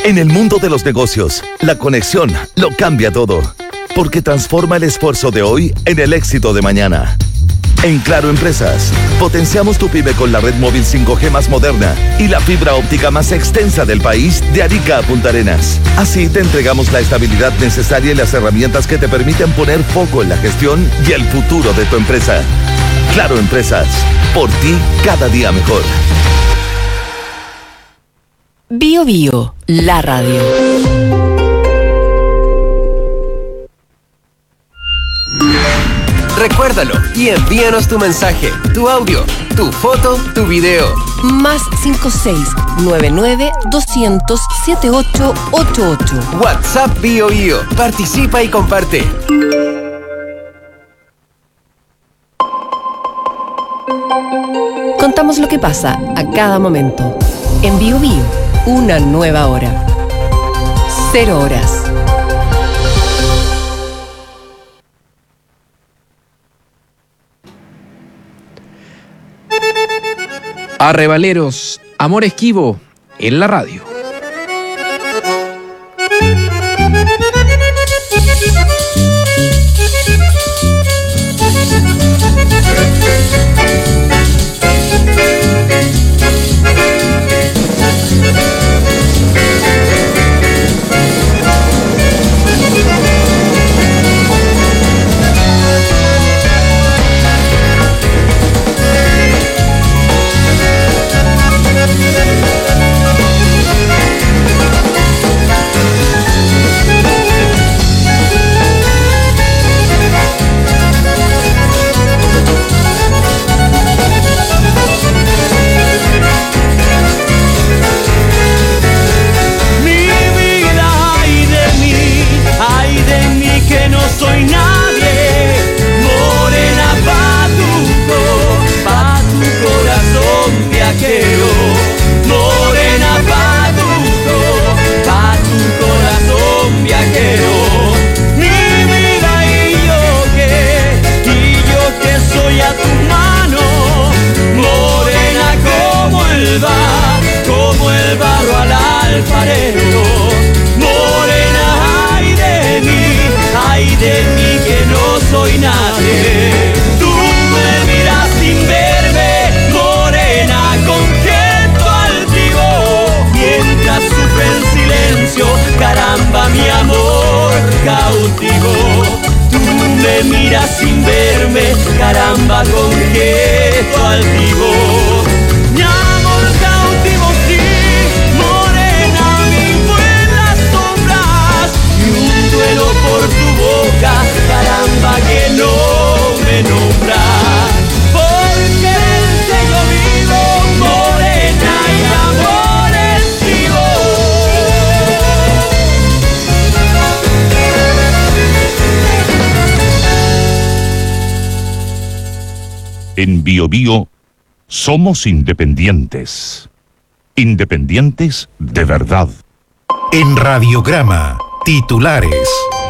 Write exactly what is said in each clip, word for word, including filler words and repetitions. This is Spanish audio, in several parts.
En el mundo de los negocios, la conexión lo cambia todo, porque transforma el esfuerzo de hoy en el éxito de mañana. En Claro Empresas, potenciamos tu pyme con la red móvil cinco G más moderna y la fibra óptica más extensa del país de Arica a Punta Arenas. Así te entregamos la estabilidad necesaria y las herramientas que te permiten poner foco en la gestión y el futuro de tu empresa. Claro Empresas, por ti cada día mejor. Bio Bio, la radio. Recuérdalo y envíanos tu mensaje, tu audio, tu foto, tu video. Más cinco seis nueve nueve doscientos setenta y ocho ochenta y ocho. WhatsApp Bio Bio. Participa y comparte. Contamos lo que pasa a cada momento. En Bio Bio, una nueva hora. Cero horas. Arrebaleros, amor esquivo, en la radio. En Bio Bio somos independientes. Independientes de verdad. En Radiograma, titulares.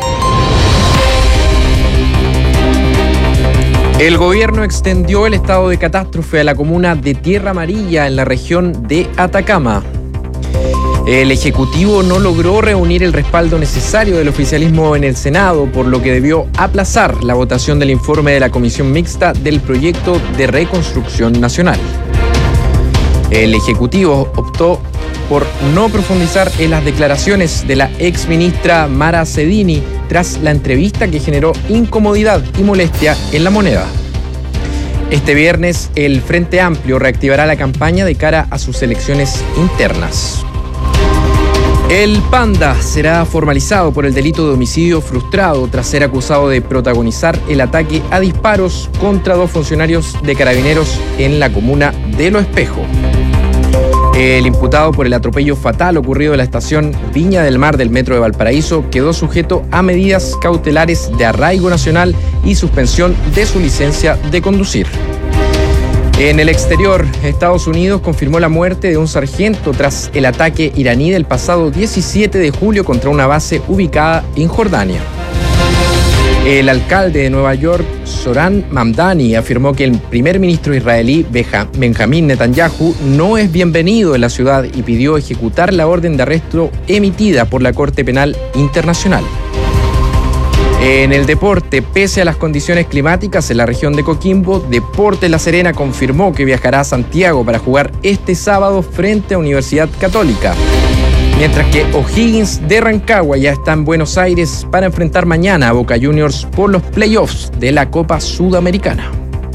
El gobierno extendió el estado de catástrofe a la comuna de Tierra Amarilla en la región de Atacama. El Ejecutivo no logró reunir el respaldo necesario del oficialismo en el Senado, por lo que debió aplazar la votación del informe de la Comisión Mixta del Proyecto de Reconstrucción Nacional. El Ejecutivo optó por no profundizar en las declaraciones de la exministra Mara Cedini tras la entrevista que generó incomodidad y molestia en La Moneda. Este viernes, el Frente Amplio reactivará la campaña de cara a sus elecciones internas. El Panda será formalizado por el delito de homicidio frustrado tras ser acusado de protagonizar el ataque a disparos contra dos funcionarios de Carabineros en la comuna de Lo Espejo. El imputado por el atropello fatal ocurrido en la estación Viña del Mar del Metro de Valparaíso quedó sujeto a medidas cautelares de arraigo nacional y suspensión de su licencia de conducir. En el exterior, Estados Unidos confirmó la muerte de un sargento tras el ataque iraní del pasado diecisiete de julio contra una base ubicada en Jordania. El alcalde de Nueva York, Zoran Mamdani, afirmó que el primer ministro israelí Benjamín Netanyahu no es bienvenido en la ciudad y pidió ejecutar la orden de arresto emitida por la Corte Penal Internacional. En el deporte, pese a las condiciones climáticas en la región de Coquimbo, Deportes La Serena confirmó que viajará a Santiago para jugar este sábado frente a Universidad Católica. Mientras que O'Higgins de Rancagua ya está en Buenos Aires para enfrentar mañana a Boca Juniors por los playoffs de la Copa Sudamericana.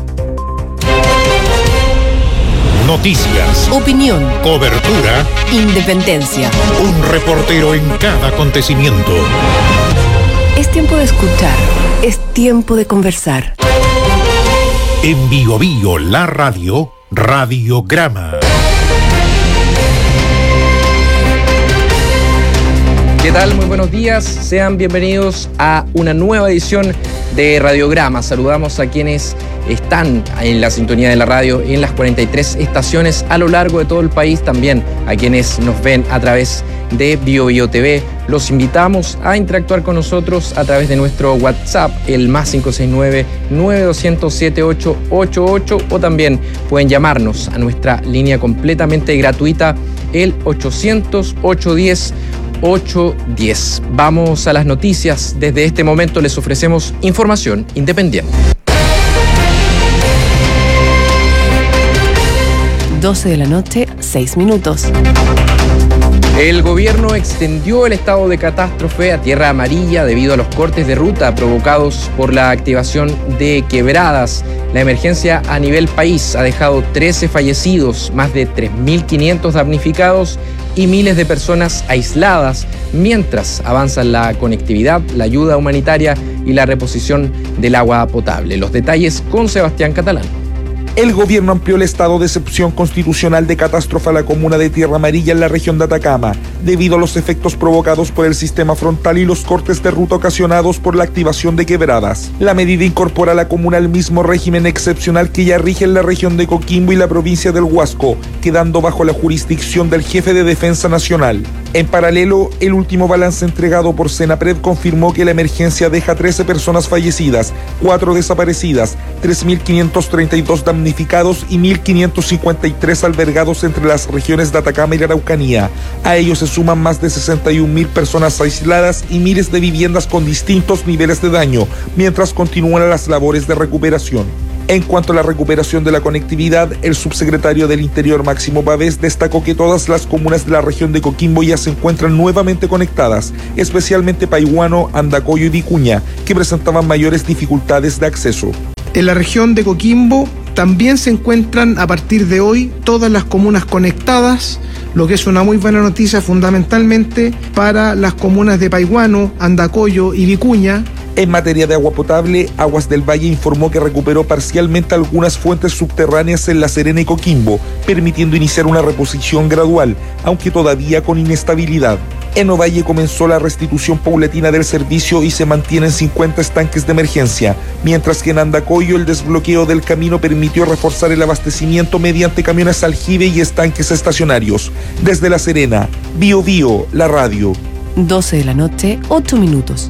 Noticias, Opinión, cobertura, independencia. un reportero en cada acontecimiento. Es tiempo de escuchar, es tiempo de conversar. En Bio Bio, la radio, Radiograma. ¿Qué tal? Muy buenos días. Sean bienvenidos a una nueva edición de Radiograma. Saludamos a quienes están en la sintonía de la radio en las cuarenta y tres estaciones a lo largo de todo el país. También a quienes nos ven a través de Bio Bio T V. Los invitamos a interactuar con nosotros a través de nuestro WhatsApp, el más cinco seis nueve, nueve dos cero cero, siete ocho ocho ocho, o también pueden llamarnos a nuestra línea completamente gratuita, el ochocientos, ochocientos diez, ochocientos diez. Vamos a las noticias. Desde este momento les ofrecemos información independiente. doce de la noche, seis minutos. El gobierno extendió el estado de catástrofe a tierra amarilla debido a los cortes de ruta provocados por la activación de quebradas. La emergencia a nivel país ha dejado trece fallecidos, más de tres mil quinientos damnificados y miles de personas aisladas, mientras avanzan la conectividad, la ayuda humanitaria y la reposición del agua potable. Los detalles con Sebastián Catalán. El gobierno amplió el estado de excepción constitucional de catástrofe a la comuna de Tierra Amarilla en la región de Atacama, debido a los efectos provocados por el sistema frontal y los cortes de ruta ocasionados por la activación de quebradas. La medida incorpora a la comuna al mismo régimen excepcional que ya rige en la región de Coquimbo y la provincia del Huasco, quedando bajo la jurisdicción del jefe de Defensa Nacional. En paralelo, el último balance entregado por Senapred confirmó que la emergencia deja trece personas fallecidas, cuatro desaparecidas, tres mil quinientos treinta y dos damnificados y mil quinientos cincuenta y tres albergados entre las regiones de Atacama y la Araucanía. A ellos se suman más de sesenta y un mil personas aisladas y miles de viviendas con distintos niveles de daño, mientras continúan las labores de recuperación. En cuanto a la recuperación de la conectividad, el subsecretario del Interior, Máximo Pavés, destacó que todas las comunas de la región de Coquimbo ya se encuentran nuevamente conectadas, especialmente Paihuano, Andacollo y Vicuña, que presentaban mayores dificultades de acceso. En la región de Coquimbo también se encuentran a partir de hoy todas las comunas conectadas, lo que es una muy buena noticia fundamentalmente para las comunas de Paihuano, Andacollo y Vicuña. En materia de agua potable, Aguas del Valle informó que recuperó parcialmente algunas fuentes subterráneas en La Serena y Coquimbo, permitiendo iniciar una reposición gradual, aunque todavía con inestabilidad. En Ovalle comenzó la restitución paulatina del servicio y se mantienen cincuenta estanques de emergencia, mientras que en Andacollo el desbloqueo del camino permitió reforzar el abastecimiento mediante camiones aljibe y estanques estacionarios. Desde La Serena, Bio Bio, la radio. doce de la noche, ocho minutos.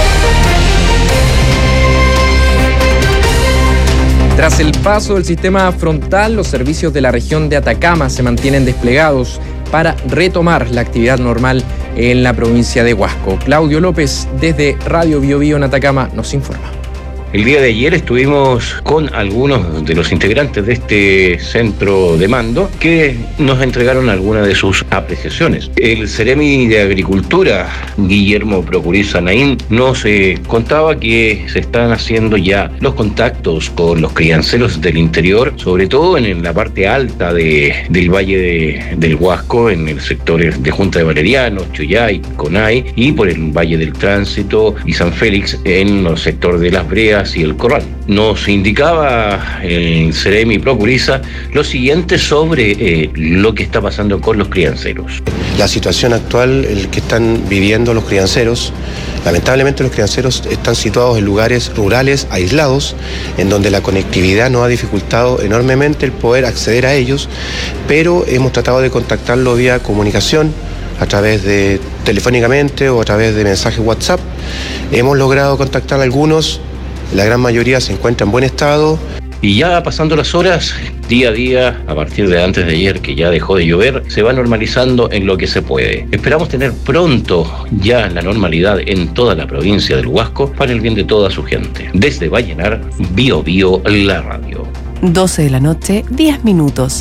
Tras el paso del sistema frontal, los servicios de la región de Atacama se mantienen desplegados para retomar la actividad normal en la provincia de Huasco. Claudio López, desde Radio Bio Bio en Atacama, nos informa. El día de ayer estuvimos con algunos de los integrantes de este centro de mando que nos entregaron algunas de sus apreciaciones. El Ceremi de Agricultura, Guillermo Procuriza Naín, nos eh, contaba que se están haciendo ya los contactos con los crianceros del interior, sobre todo en la parte alta de, del Valle de, del Huasco, en el sector de Junta de Valeriano, Chuyay, Conay, y por el Valle del Tránsito y San Félix en el sector de Las Breas y el Corral. Nos indicaba el Ceremi Procuriza lo siguiente sobre eh, lo que está pasando con los crianceros. La situación actual el que están viviendo los crianceros, lamentablemente los crianceros están situados en lugares rurales aislados, en donde la conectividad nos ha dificultado enormemente el poder acceder a ellos, pero hemos tratado de contactarlo vía comunicación a través de telefónicamente o a través de mensajes WhatsApp. Hemos logrado contactar a algunos, la gran mayoría se encuentra en buen estado. Y ya pasando las horas, día a día, a partir de antes de ayer, que ya dejó de llover, se va normalizando en lo que se puede. Esperamos tener pronto ya la normalidad en toda la provincia del Huasco para el bien de toda su gente. Desde Vallenar, Bio Bio, la radio. doce de la noche, diez minutos.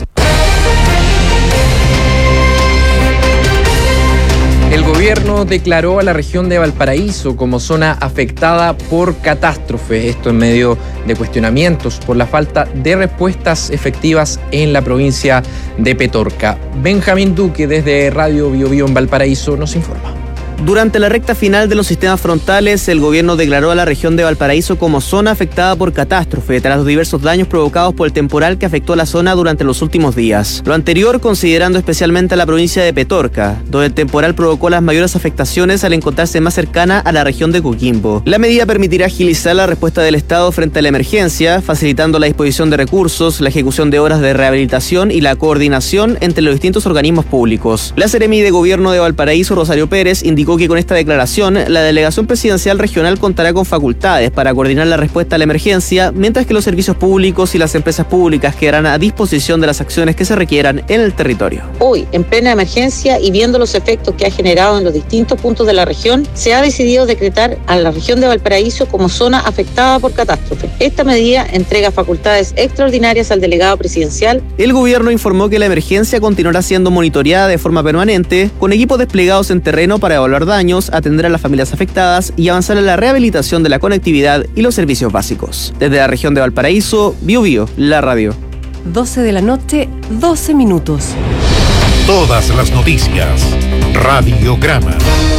El gobierno declaró a la región de Valparaíso como zona afectada por catástrofe, esto en medio de cuestionamientos por la falta de respuestas efectivas en la provincia de Petorca. Benjamín Duque desde Radio Bio Bio en Valparaíso nos informa. Durante la recta final de los sistemas frontales, el gobierno declaró a la región de Valparaíso como zona afectada por catástrofe tras los diversos daños provocados por el temporal que afectó a la zona durante los últimos días. Lo anterior considerando especialmente a la provincia de Petorca, donde el temporal provocó las mayores afectaciones al encontrarse más cercana a la región de Coquimbo. La medida permitirá agilizar la respuesta del Estado frente a la emergencia, facilitando la disposición de recursos, la ejecución de obras de rehabilitación y la coordinación entre los distintos organismos públicos. La Seremi de Gobierno de Valparaíso, Rosario Pérez, indicó que con esta declaración, la delegación presidencial regional contará con facultades para coordinar la respuesta a la emergencia, mientras que los servicios públicos y las empresas públicas quedarán a disposición de las acciones que se requieran en el territorio. Hoy, en plena emergencia y viendo los efectos que ha generado en los distintos puntos de la región, se ha decidido decretar a la región de Valparaíso como zona afectada por catástrofe. Esta medida entrega facultades extraordinarias al delegado presidencial. El gobierno informó que la emergencia continuará siendo monitoreada de forma permanente, con equipos desplegados en terreno para evaluar daños, atender a las familias afectadas y avanzar en la rehabilitación de la conectividad y los servicios básicos. Desde la región de Valparaíso, Bio Bio, la radio. doce de la noche, doce minutos. Todas las noticias. Radiograma.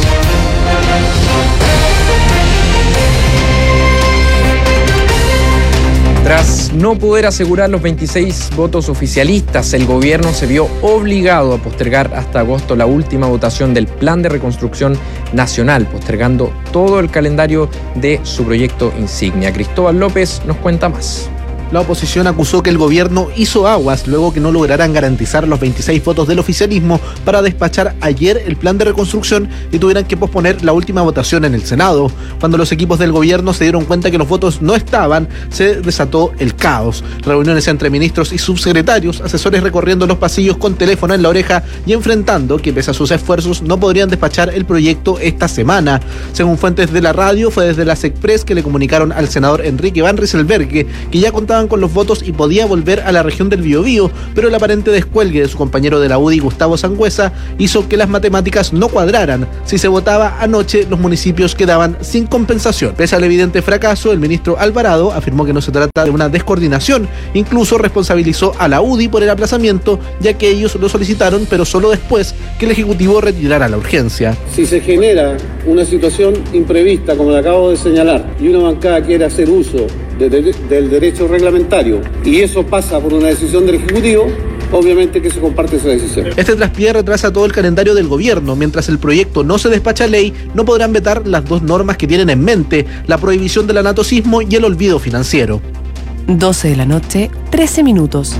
Tras no poder asegurar los veintiséis votos oficialistas, el gobierno se vio obligado a postergar hasta agosto la última votación del Plan de Reconstrucción Nacional, postergando todo el calendario de su proyecto insignia. Cristóbal López nos cuenta más. La oposición acusó que el gobierno hizo aguas luego que no lograran garantizar los veintiséis votos del oficialismo para despachar ayer el plan de reconstrucción y tuvieran que posponer la última votación en el Senado. Cuando los equipos del gobierno se dieron cuenta que los votos no estaban, se desató el caos. Reuniones entre ministros y subsecretarios, asesores recorriendo los pasillos con teléfono en la oreja y enfrentando que pese a sus esfuerzos no podrían despachar el proyecto esta semana. Según fuentes de la radio, fue desde la SECPRES que le comunicaron al senador Enrique Van Rieselberghe que ya contaba con los votos y podía volver a la región del Biobío, pero el aparente descuelgue de su compañero de la U D I, Gustavo Sangüesa, hizo que las matemáticas no cuadraran. Si se votaba anoche, los municipios quedaban sin compensación. Pese al evidente fracaso, el ministro Alvarado afirmó que no se trata de una descoordinación. Incluso responsabilizó a la U D I por el aplazamiento, ya que ellos lo solicitaron, pero solo después que el Ejecutivo retirara la urgencia. Si se genera una situación imprevista, como la acabo de señalar, y una bancada quiere hacer uso de, de, del derecho reglamentario, y eso pasa por una decisión del Ejecutivo, obviamente que se comparte esa decisión. Este traspié retrasa todo el calendario del gobierno. Mientras el proyecto no se despacha a ley, no podrán vetar las dos normas que tienen en mente, la prohibición del anatocismo y el olvido financiero. doce de la noche, trece minutos.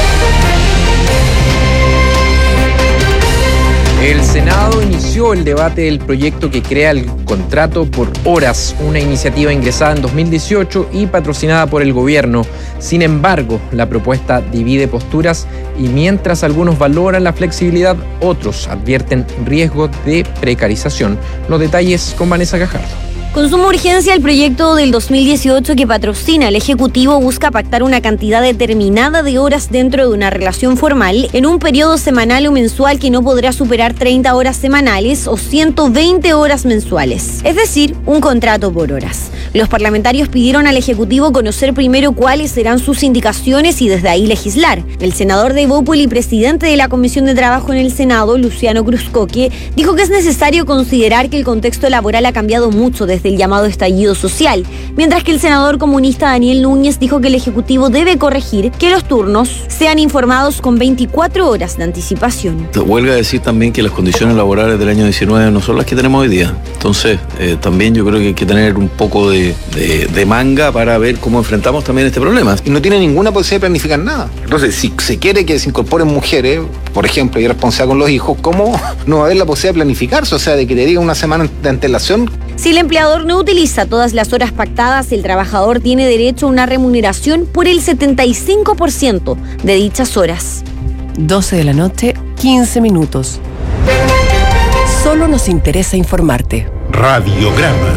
El Senado inició el debate del proyecto que crea el contrato por horas, una iniciativa ingresada en dos mil dieciocho y patrocinada por el gobierno. Sin embargo, la propuesta divide posturas y mientras algunos valoran la flexibilidad, otros advierten riesgo de precarización. Los detalles con Vanessa Gajardo. Con suma urgencia, el proyecto del dos mil dieciocho que patrocina el Ejecutivo busca pactar una cantidad determinada de horas dentro de una relación formal en un periodo semanal o mensual que no podrá superar treinta horas semanales o ciento veinte horas mensuales, es decir, un contrato por horas. Los parlamentarios pidieron al Ejecutivo conocer primero cuáles serán sus indicaciones y desde ahí legislar. El senador de Evópoli y presidente de la Comisión de Trabajo en el Senado, Luciano Cruzcoque, dijo que es necesario considerar que el contexto laboral ha cambiado mucho desde desde el llamado estallido social, mientras que el senador comunista Daniel Núñez dijo que el Ejecutivo debe corregir que los turnos sean informados con veinticuatro horas de anticipación. Huelga decir también que las condiciones laborales del año diecinueve no son las que tenemos hoy día. Entonces, eh, también yo creo que hay que tener un poco de, de, de manga para ver cómo enfrentamos también este problema. Y no tiene ninguna posibilidad de planificar nada. Entonces, si se quiere que se incorporen mujeres, por ejemplo, y responsabilidad con los hijos, ¿cómo no va a haber la posibilidad de planificarse? O sea, de que te diga una semana de antelación. Si el empleador no utiliza todas las horas pactadas, el trabajador tiene derecho a una remuneración por el setenta y cinco por ciento de dichas horas. doce de la noche, quince minutos. Solo nos interesa informarte. Radiograma.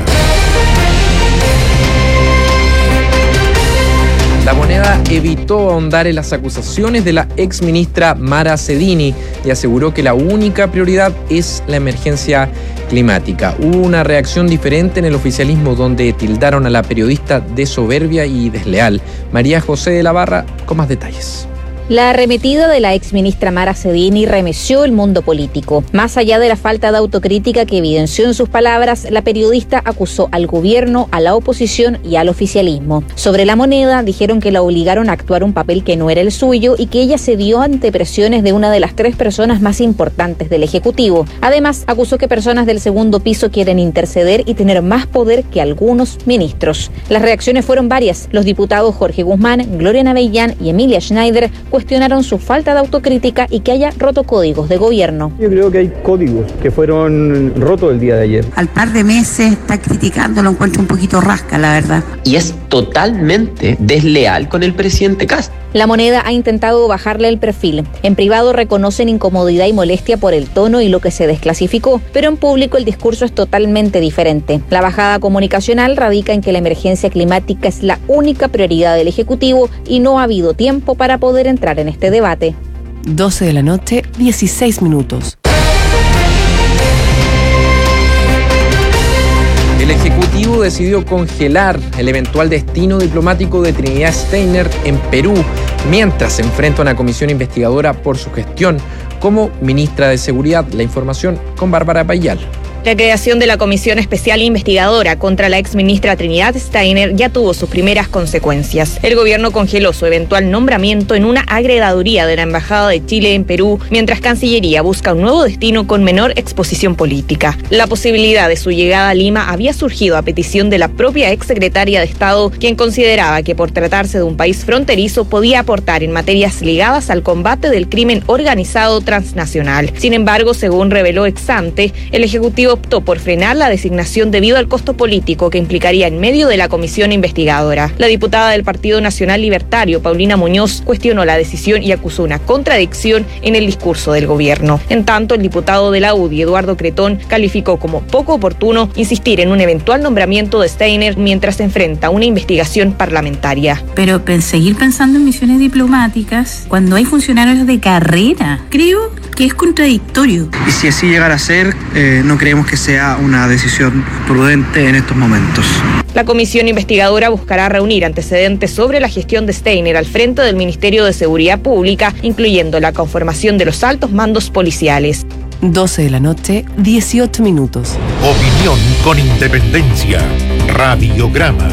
La Moneda evitó ahondar en las acusaciones de la exministra Mara Cedini y aseguró que la única prioridad es la emergencia climática. Hubo una reacción diferente en el oficialismo donde tildaron a la periodista de soberbia y desleal. María José de la Barra con más detalles. La arremetida de la exministra Mara Cedini remeció el mundo político. Más allá de la falta de autocrítica que evidenció en sus palabras, la periodista acusó al gobierno, a la oposición y al oficialismo. Sobre La Moneda, dijeron que la obligaron a actuar un papel que no era el suyo y que ella cedió ante presiones de una de las tres personas más importantes del Ejecutivo. Además, acusó que personas del segundo piso quieren interceder y tener más poder que algunos ministros. Las reacciones fueron varias. Los diputados Jorge Guzmán, Gloria Navellán y Emilia Schneider cuestionaron su falta de autocrítica y que haya roto códigos de gobierno. Yo creo que hay códigos que fueron rotos el día de ayer. Al par de meses está criticando, lo encuentro un poquito rasca, la verdad. Y es totalmente desleal con el presidente Castro. La Moneda ha intentado bajarle el perfil. En privado reconocen incomodidad y molestia por el tono y lo que se desclasificó, pero en público el discurso es totalmente diferente. La bajada comunicacional radica en que la emergencia climática es la única prioridad del Ejecutivo y no ha habido tiempo para poder entrar en este debate. doce de la noche, dieciséis minutos. El Ejecutivo decidió congelar el eventual destino diplomático de Trinidad Steiner en Perú, mientras se enfrenta a una comisión investigadora por su gestión como ministra de Seguridad. La información con Bárbara Payal. La creación de la Comisión Especial Investigadora contra la exministra Trinidad Steiner ya tuvo sus primeras consecuencias. El gobierno congeló su eventual nombramiento en una agregaduría de la Embajada de Chile en Perú, mientras Cancillería busca un nuevo destino con menor exposición política. La posibilidad de su llegada a Lima había surgido a petición de la propia exsecretaria de Estado, quien consideraba que por tratarse de un país fronterizo podía aportar en materias ligadas al combate del crimen organizado transnacional. Sin embargo, según reveló ex ante, el Ejecutivo optó por frenar la designación debido al costo político que implicaría en medio de la comisión investigadora. La diputada del Partido Nacional Libertario, Paulina Muñoz, cuestionó la decisión y acusó una contradicción en el discurso del gobierno. En tanto, el diputado de la U D I, Eduardo Cretón, calificó como poco oportuno insistir en un eventual nombramiento de Steiner mientras se enfrenta a una investigación parlamentaria. Pero seguir pensando en misiones diplomáticas cuando hay funcionarios de carrera, creo que es contradictorio. Y si así llegara a ser, eh, no creemos que sea una decisión prudente en estos momentos. La comisión investigadora buscará reunir antecedentes sobre la gestión de Steiner al frente del Ministerio de Seguridad Pública, incluyendo la conformación de los altos mandos policiales. doce de la noche, dieciocho minutos. Opinión con independencia. Radiograma.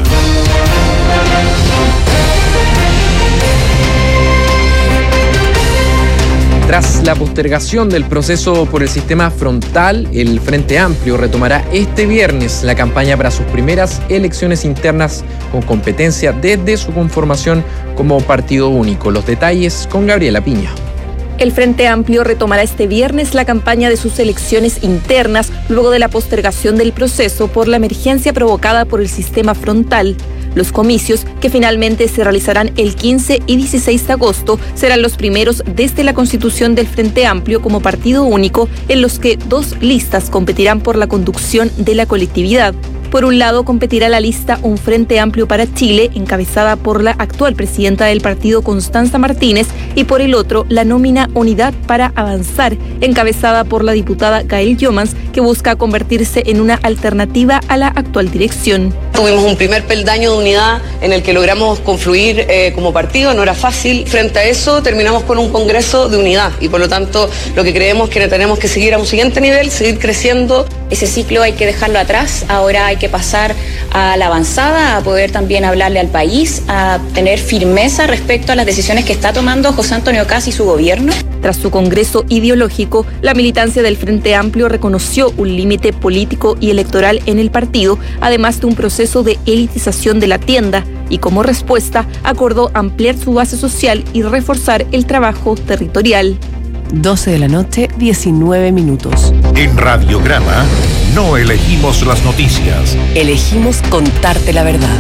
Tras la postergación del proceso por el sistema frontal, el Frente Amplio retomará este viernes la campaña para sus primeras elecciones internas con competencia desde su conformación como partido único. Los detalles con Gabriela Piña. El Frente Amplio retomará este viernes la campaña de sus elecciones internas luego de la postergación del proceso por la emergencia provocada por el sistema frontal. Los comicios, que finalmente se realizarán el quince y dieciséis de agosto, serán los primeros desde la constitución del Frente Amplio como partido único, en los que dos listas competirán por la conducción de la colectividad. Por un lado, competirá la lista Un Frente Amplio para Chile, encabezada por la actual presidenta del partido, Constanza Martínez, y por el otro, la nómina Unidad para Avanzar, encabezada por la diputada Gael Yomans, que busca convertirse en una alternativa a la actual dirección. Tuvimos un primer peldaño de unidad en el que logramos confluir eh, como partido, no era fácil. Frente a eso, terminamos con un congreso de unidad y por lo tanto lo que creemos que tenemos que seguir a un siguiente nivel, seguir creciendo. Ese ciclo hay que dejarlo atrás, ahora hay que pasar a la avanzada, a poder también hablarle al país, a tener firmeza respecto a las decisiones que está tomando José Antonio Kast y su gobierno. Tras su congreso ideológico, la militancia del Frente Amplio reconoció un límite político y electoral en el partido, además de un proceso de elitización de la tienda, y como respuesta acordó ampliar su base social y reforzar el trabajo territorial. doce de la noche, diecinueve minutos. En Radiograma no elegimos las noticias. Elegimos contarte la verdad.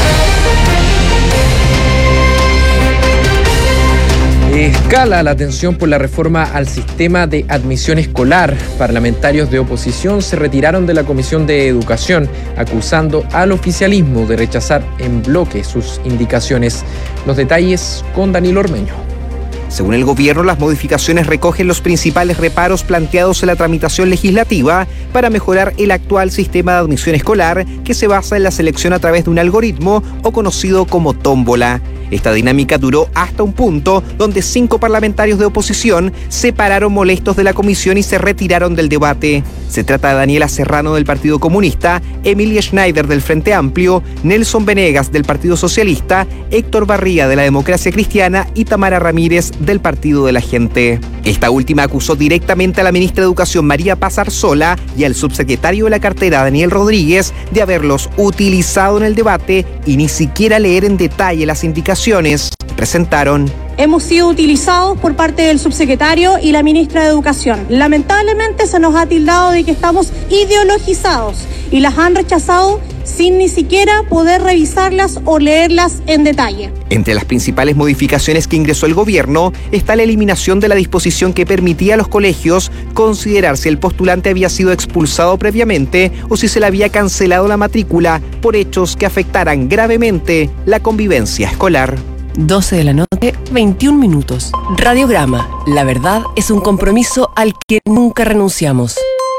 Escala la tensión por la reforma al sistema de admisión escolar. Parlamentarios de oposición se retiraron de la Comisión de Educación, acusando al oficialismo de rechazar en bloque sus indicaciones. Los detalles con Danilo Ormeño. Según el gobierno, las modificaciones recogen los principales reparos planteados en la tramitación legislativa para mejorar el actual sistema de admisión escolar, que se basa en la selección a través de un algoritmo o conocido como tómbola. Esta dinámica duró hasta un punto donde cinco parlamentarios de oposición se pararon molestos de la comisión y se retiraron del debate. Se trata de Daniela Serrano del Partido Comunista, Emilia Schneider del Frente Amplio, Nelson Venegas del Partido Socialista, Héctor Barría de la Democracia Cristiana y Tamara Ramírez del Partido de la Gente. Esta última acusó directamente a la ministra de Educación María Paz Arzola y al subsecretario de la cartera Daniel Rodríguez de haberlos utilizado en el debate y ni siquiera leer en detalle las indicaciones que presentaron. Hemos sido utilizados por parte del subsecretario y la ministra de Educación. Lamentablemente se nos ha tildado de que estamos ideologizados y las han rechazado sin ni siquiera poder revisarlas o leerlas en detalle. Entre las principales modificaciones que ingresó el gobierno está la eliminación de la disposición que permitía a los colegios considerar si el postulante había sido expulsado previamente o si se le había cancelado la matrícula por hechos que afectaran gravemente la convivencia escolar. doce de la noche, veintiún minutos. Radiograma. La verdad es un compromiso al que nunca renunciamos.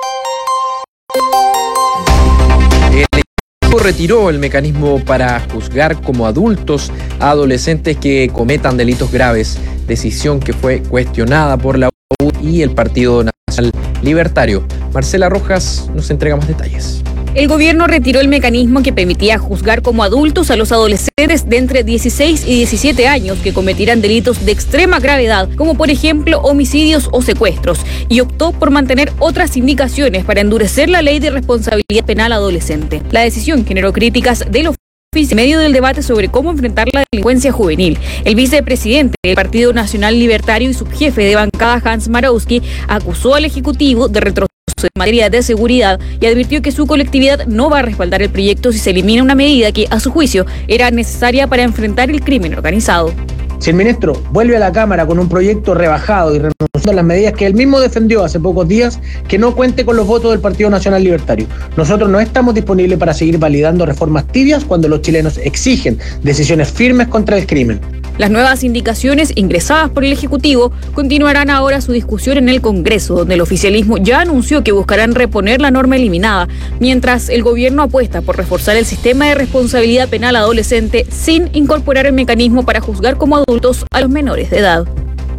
El equipo retiró el mecanismo para juzgar como adultos a adolescentes que cometan delitos graves, decisión que fue cuestionada por la U y el Partido Nacional Libertario. Marcela Rojas nos entrega más detalles. El gobierno retiró el mecanismo que permitía juzgar como adultos a los adolescentes de entre dieciséis y diecisiete años que cometieran delitos de extrema gravedad, como por ejemplo homicidios o secuestros, y optó por mantener otras indicaciones para endurecer la ley de responsabilidad penal adolescente. La decisión generó críticas de los en medio del debate sobre cómo enfrentar la delincuencia juvenil. El vicepresidente del Partido Nacional Libertario y subjefe de bancada, Hans Marowski, acusó al Ejecutivo de retroceso en materia de seguridad y advirtió que su colectividad no va a respaldar el proyecto si se elimina una medida que, a su juicio, era necesaria para enfrentar el crimen organizado. Si el ministro vuelve a la Cámara con un proyecto rebajado y renunciando a las medidas que él mismo defendió hace pocos días, que no cuente con los votos del Partido Nacional Libertario. Nosotros no estamos disponibles para seguir validando reformas tibias cuando los chilenos exigen decisiones firmes contra el crimen. Las nuevas indicaciones ingresadas por el Ejecutivo continuarán ahora su discusión en el Congreso, donde el oficialismo ya anunció que buscarán reponer la norma eliminada, mientras el gobierno apuesta por reforzar el sistema de responsabilidad penal adolescente sin incorporar el mecanismo para juzgar como adultos a los menores de edad.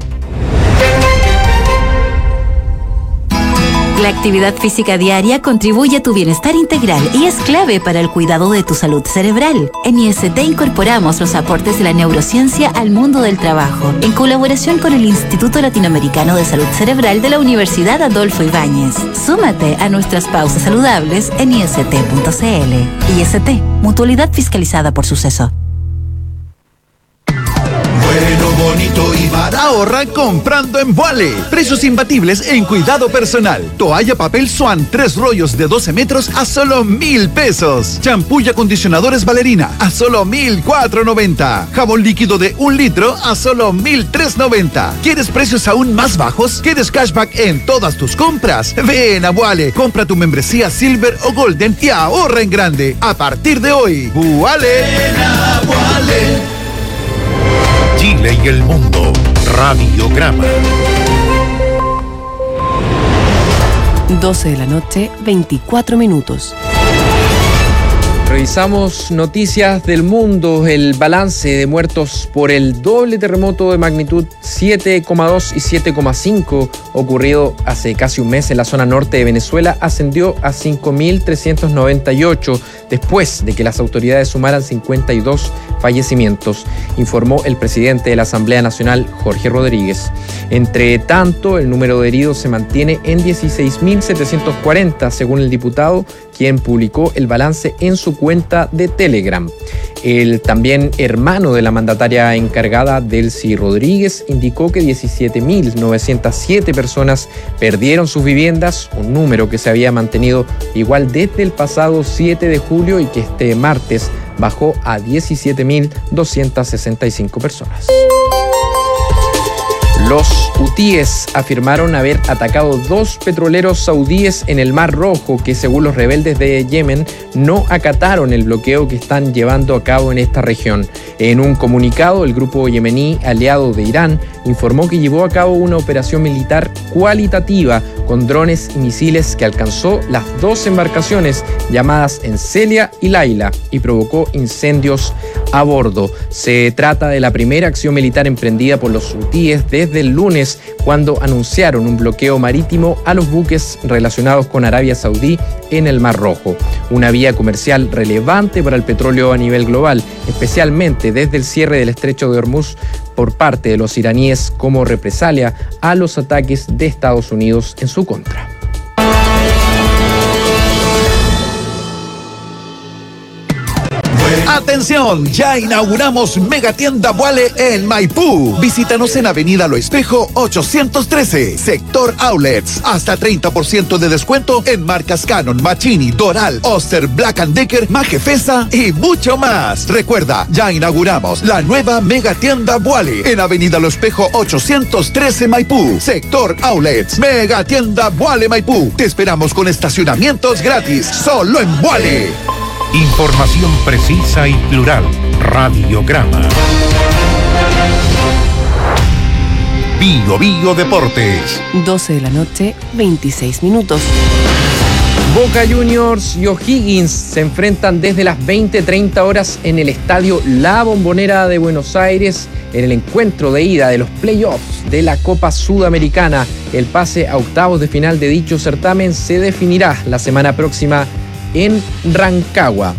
La actividad física diaria contribuye a tu bienestar integral y es clave para el cuidado de tu salud cerebral. En I S T incorporamos los aportes de la neurociencia al mundo del trabajo, en colaboración con el Instituto Latinoamericano de Salud Cerebral de la Universidad Adolfo Ibáñez. Súmate a nuestras pausas saludables en I S T punto C L. I S T, mutualidad fiscalizada por Suceso. Bueno, bonito y barato. Ahorra comprando en Vuale. Precios imbatibles en cuidado personal. Toalla papel Swan, tres rollos de doce metros a solo mil pesos. Champú y acondicionadores Valerina a solo mil cuatro noventa. Jabón líquido de un litro a solo mil tres noventa. ¿Quieres precios aún más bajos? ¿Quieres cashback en todas tus compras? Ven a Vuale. Compra tu membresía Silver o Golden y ahorra en grande. A partir de hoy, Vuale. Ven a Vuale. Chile y el mundo. Radiograma. doce de la noche, veinticuatro minutos. Revisamos noticias del mundo. El balance de muertos por el doble terremoto de magnitud siete coma dos y siete coma cinco ocurrido hace casi un mes en la zona norte de Venezuela ascendió a cinco mil trescientos noventa y ocho después de que las autoridades sumaran cincuenta y dos fallecimientos, informó el presidente de la Asamblea Nacional, Jorge Rodríguez. Entre tanto, el número de heridos se mantiene en dieciséis mil setecientos cuarenta, según el diputado, quien publicó el balance en su cuenta de Telegram. El también hermano de la mandataria encargada, Delcy Rodríguez, indicó que diecisiete mil novecientas siete personas perdieron sus viviendas, un número que se había mantenido igual desde el pasado siete de julio y que este martes bajó a diecisiete mil doscientas sesenta y cinco personas. Los hutíes afirmaron haber atacado dos petroleros saudíes en el Mar Rojo que, según los rebeldes de Yemen, no acataron el bloqueo que están llevando a cabo en esta región. En un comunicado, el grupo yemení aliado de Irán informó que llevó a cabo una operación militar cualitativa con drones y misiles que alcanzó las dos embarcaciones llamadas Encelia y Laila y provocó incendios a bordo. Se trata de la primera acción militar emprendida por los hutíes desde el lunes, cuando anunciaron un bloqueo marítimo a los buques relacionados con Arabia Saudí en el Mar Rojo, una vía comercial relevante para el petróleo a nivel global, especialmente desde el cierre del estrecho de Hormuz por parte de los iraníes como represalia a los ataques de Estados Unidos en su contra. ¡Atención! Ya inauguramos Megatienda Vuale en Maipú. Visítanos en Avenida Lo Espejo ochocientos trece, Sector Outlets. Hasta treinta por ciento de descuento en marcas Canon, Machini, Doral, Oster, Black and Decker, Majefesa y mucho más. Recuerda, ya inauguramos la nueva Megatienda Vuale en Avenida Lo Espejo ochocientos trece, Maipú, Sector Outlets. Megatienda Vuale Maipú. Te esperamos con estacionamientos gratis, solo en Vuale. Información precisa y plural. Radiograma. Bio Bio Deportes. doce de la noche, veintiséis minutos. Boca Juniors y O'Higgins se enfrentan desde las veinte treinta horas en el estadio La Bombonera de Buenos Aires en el encuentro de ida de los playoffs de la Copa Sudamericana. El pase a octavos de final de dicho certamen se definirá la semana próxima en Rancagua.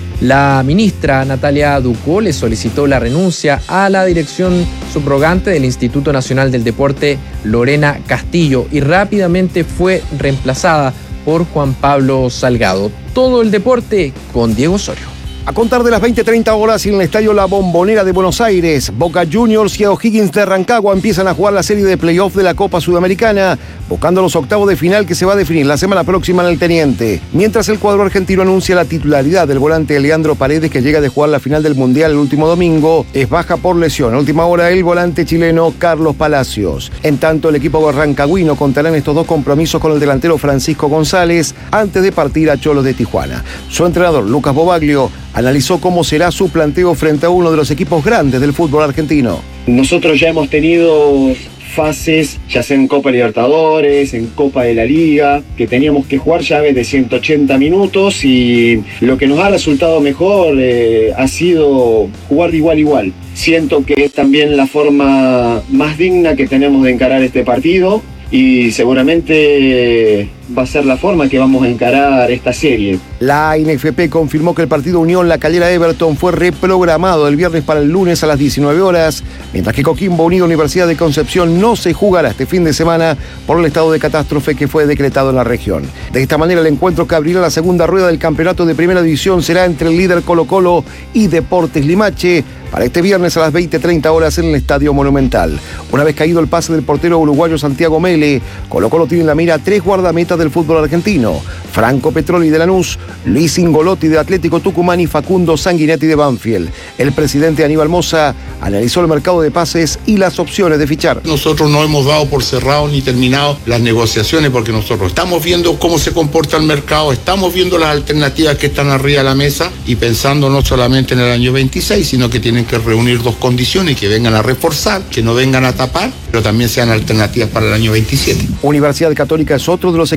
La ministra Natalia Ducó le solicitó la renuncia a la dirección subrogante del Instituto Nacional del Deporte, Lorena Castillo, y rápidamente fue reemplazada por Juan Pablo Salgado. Todo el deporte con Diego Osorio. A contar de las veinte treinta horas en el estadio La Bombonera de Buenos Aires, Boca Juniors y O'Higgins de Rancagua empiezan a jugar la serie de playoff de la Copa Sudamericana, buscando los octavos de final que se va a definir la semana próxima en el Teniente. Mientras el cuadro argentino anuncia la titularidad del volante Leandro Paredes, que llega de jugar la final del Mundial el último domingo, es baja por lesión. A última hora el volante chileno Carlos Palacios. En tanto, el equipo rancagüino contará en estos dos compromisos con el delantero Francisco González antes de partir a Cholos de Tijuana. Su entrenador, Lucas Bobaglio, analizó cómo será su planteo frente a uno de los equipos grandes del fútbol argentino. Nosotros ya hemos tenido fases, ya sea en Copa Libertadores, en Copa de la Liga, que teníamos que jugar llaves de ciento ochenta minutos, y lo que nos ha resultado mejor eh, ha sido jugar de igual a igual. Siento que es también la forma más digna que tenemos de encarar este partido, y seguramente va a ser la forma que vamos a encarar esta serie. La A N F P confirmó que el partido Unión La Calera Everton fue reprogramado el viernes para el lunes a las diecinueve horas, mientras que Coquimbo Unido Universidad de Concepción no se jugará este fin de semana por el estado de catástrofe que fue decretado en la región. De esta manera, el encuentro que abrirá la segunda rueda del campeonato de Primera División será entre el líder Colo-Colo y Deportes Limache, para este viernes a las veinte treinta horas en el Estadio Monumental. Una vez caído el pase del portero uruguayo Santiago Mele, Colo-Colo tiene en la mira tres guardametas del fútbol argentino: Franco Petroli de Lanús, Luis Ingolotti de Atlético Tucumán y Facundo Sanguinetti de Banfield. El presidente Aníbal Mosa analizó el mercado de pases y las opciones de fichar. Nosotros no hemos dado por cerrado ni terminado las negociaciones, porque nosotros estamos viendo cómo se comporta el mercado, estamos viendo las alternativas que están arriba de la mesa y pensando no solamente en el año veintiséis, sino que tienen que reunir dos condiciones: que vengan a reforzar, que no vengan a tapar, pero también sean alternativas para el año veintisiete. Universidad Católica es otro de los equipos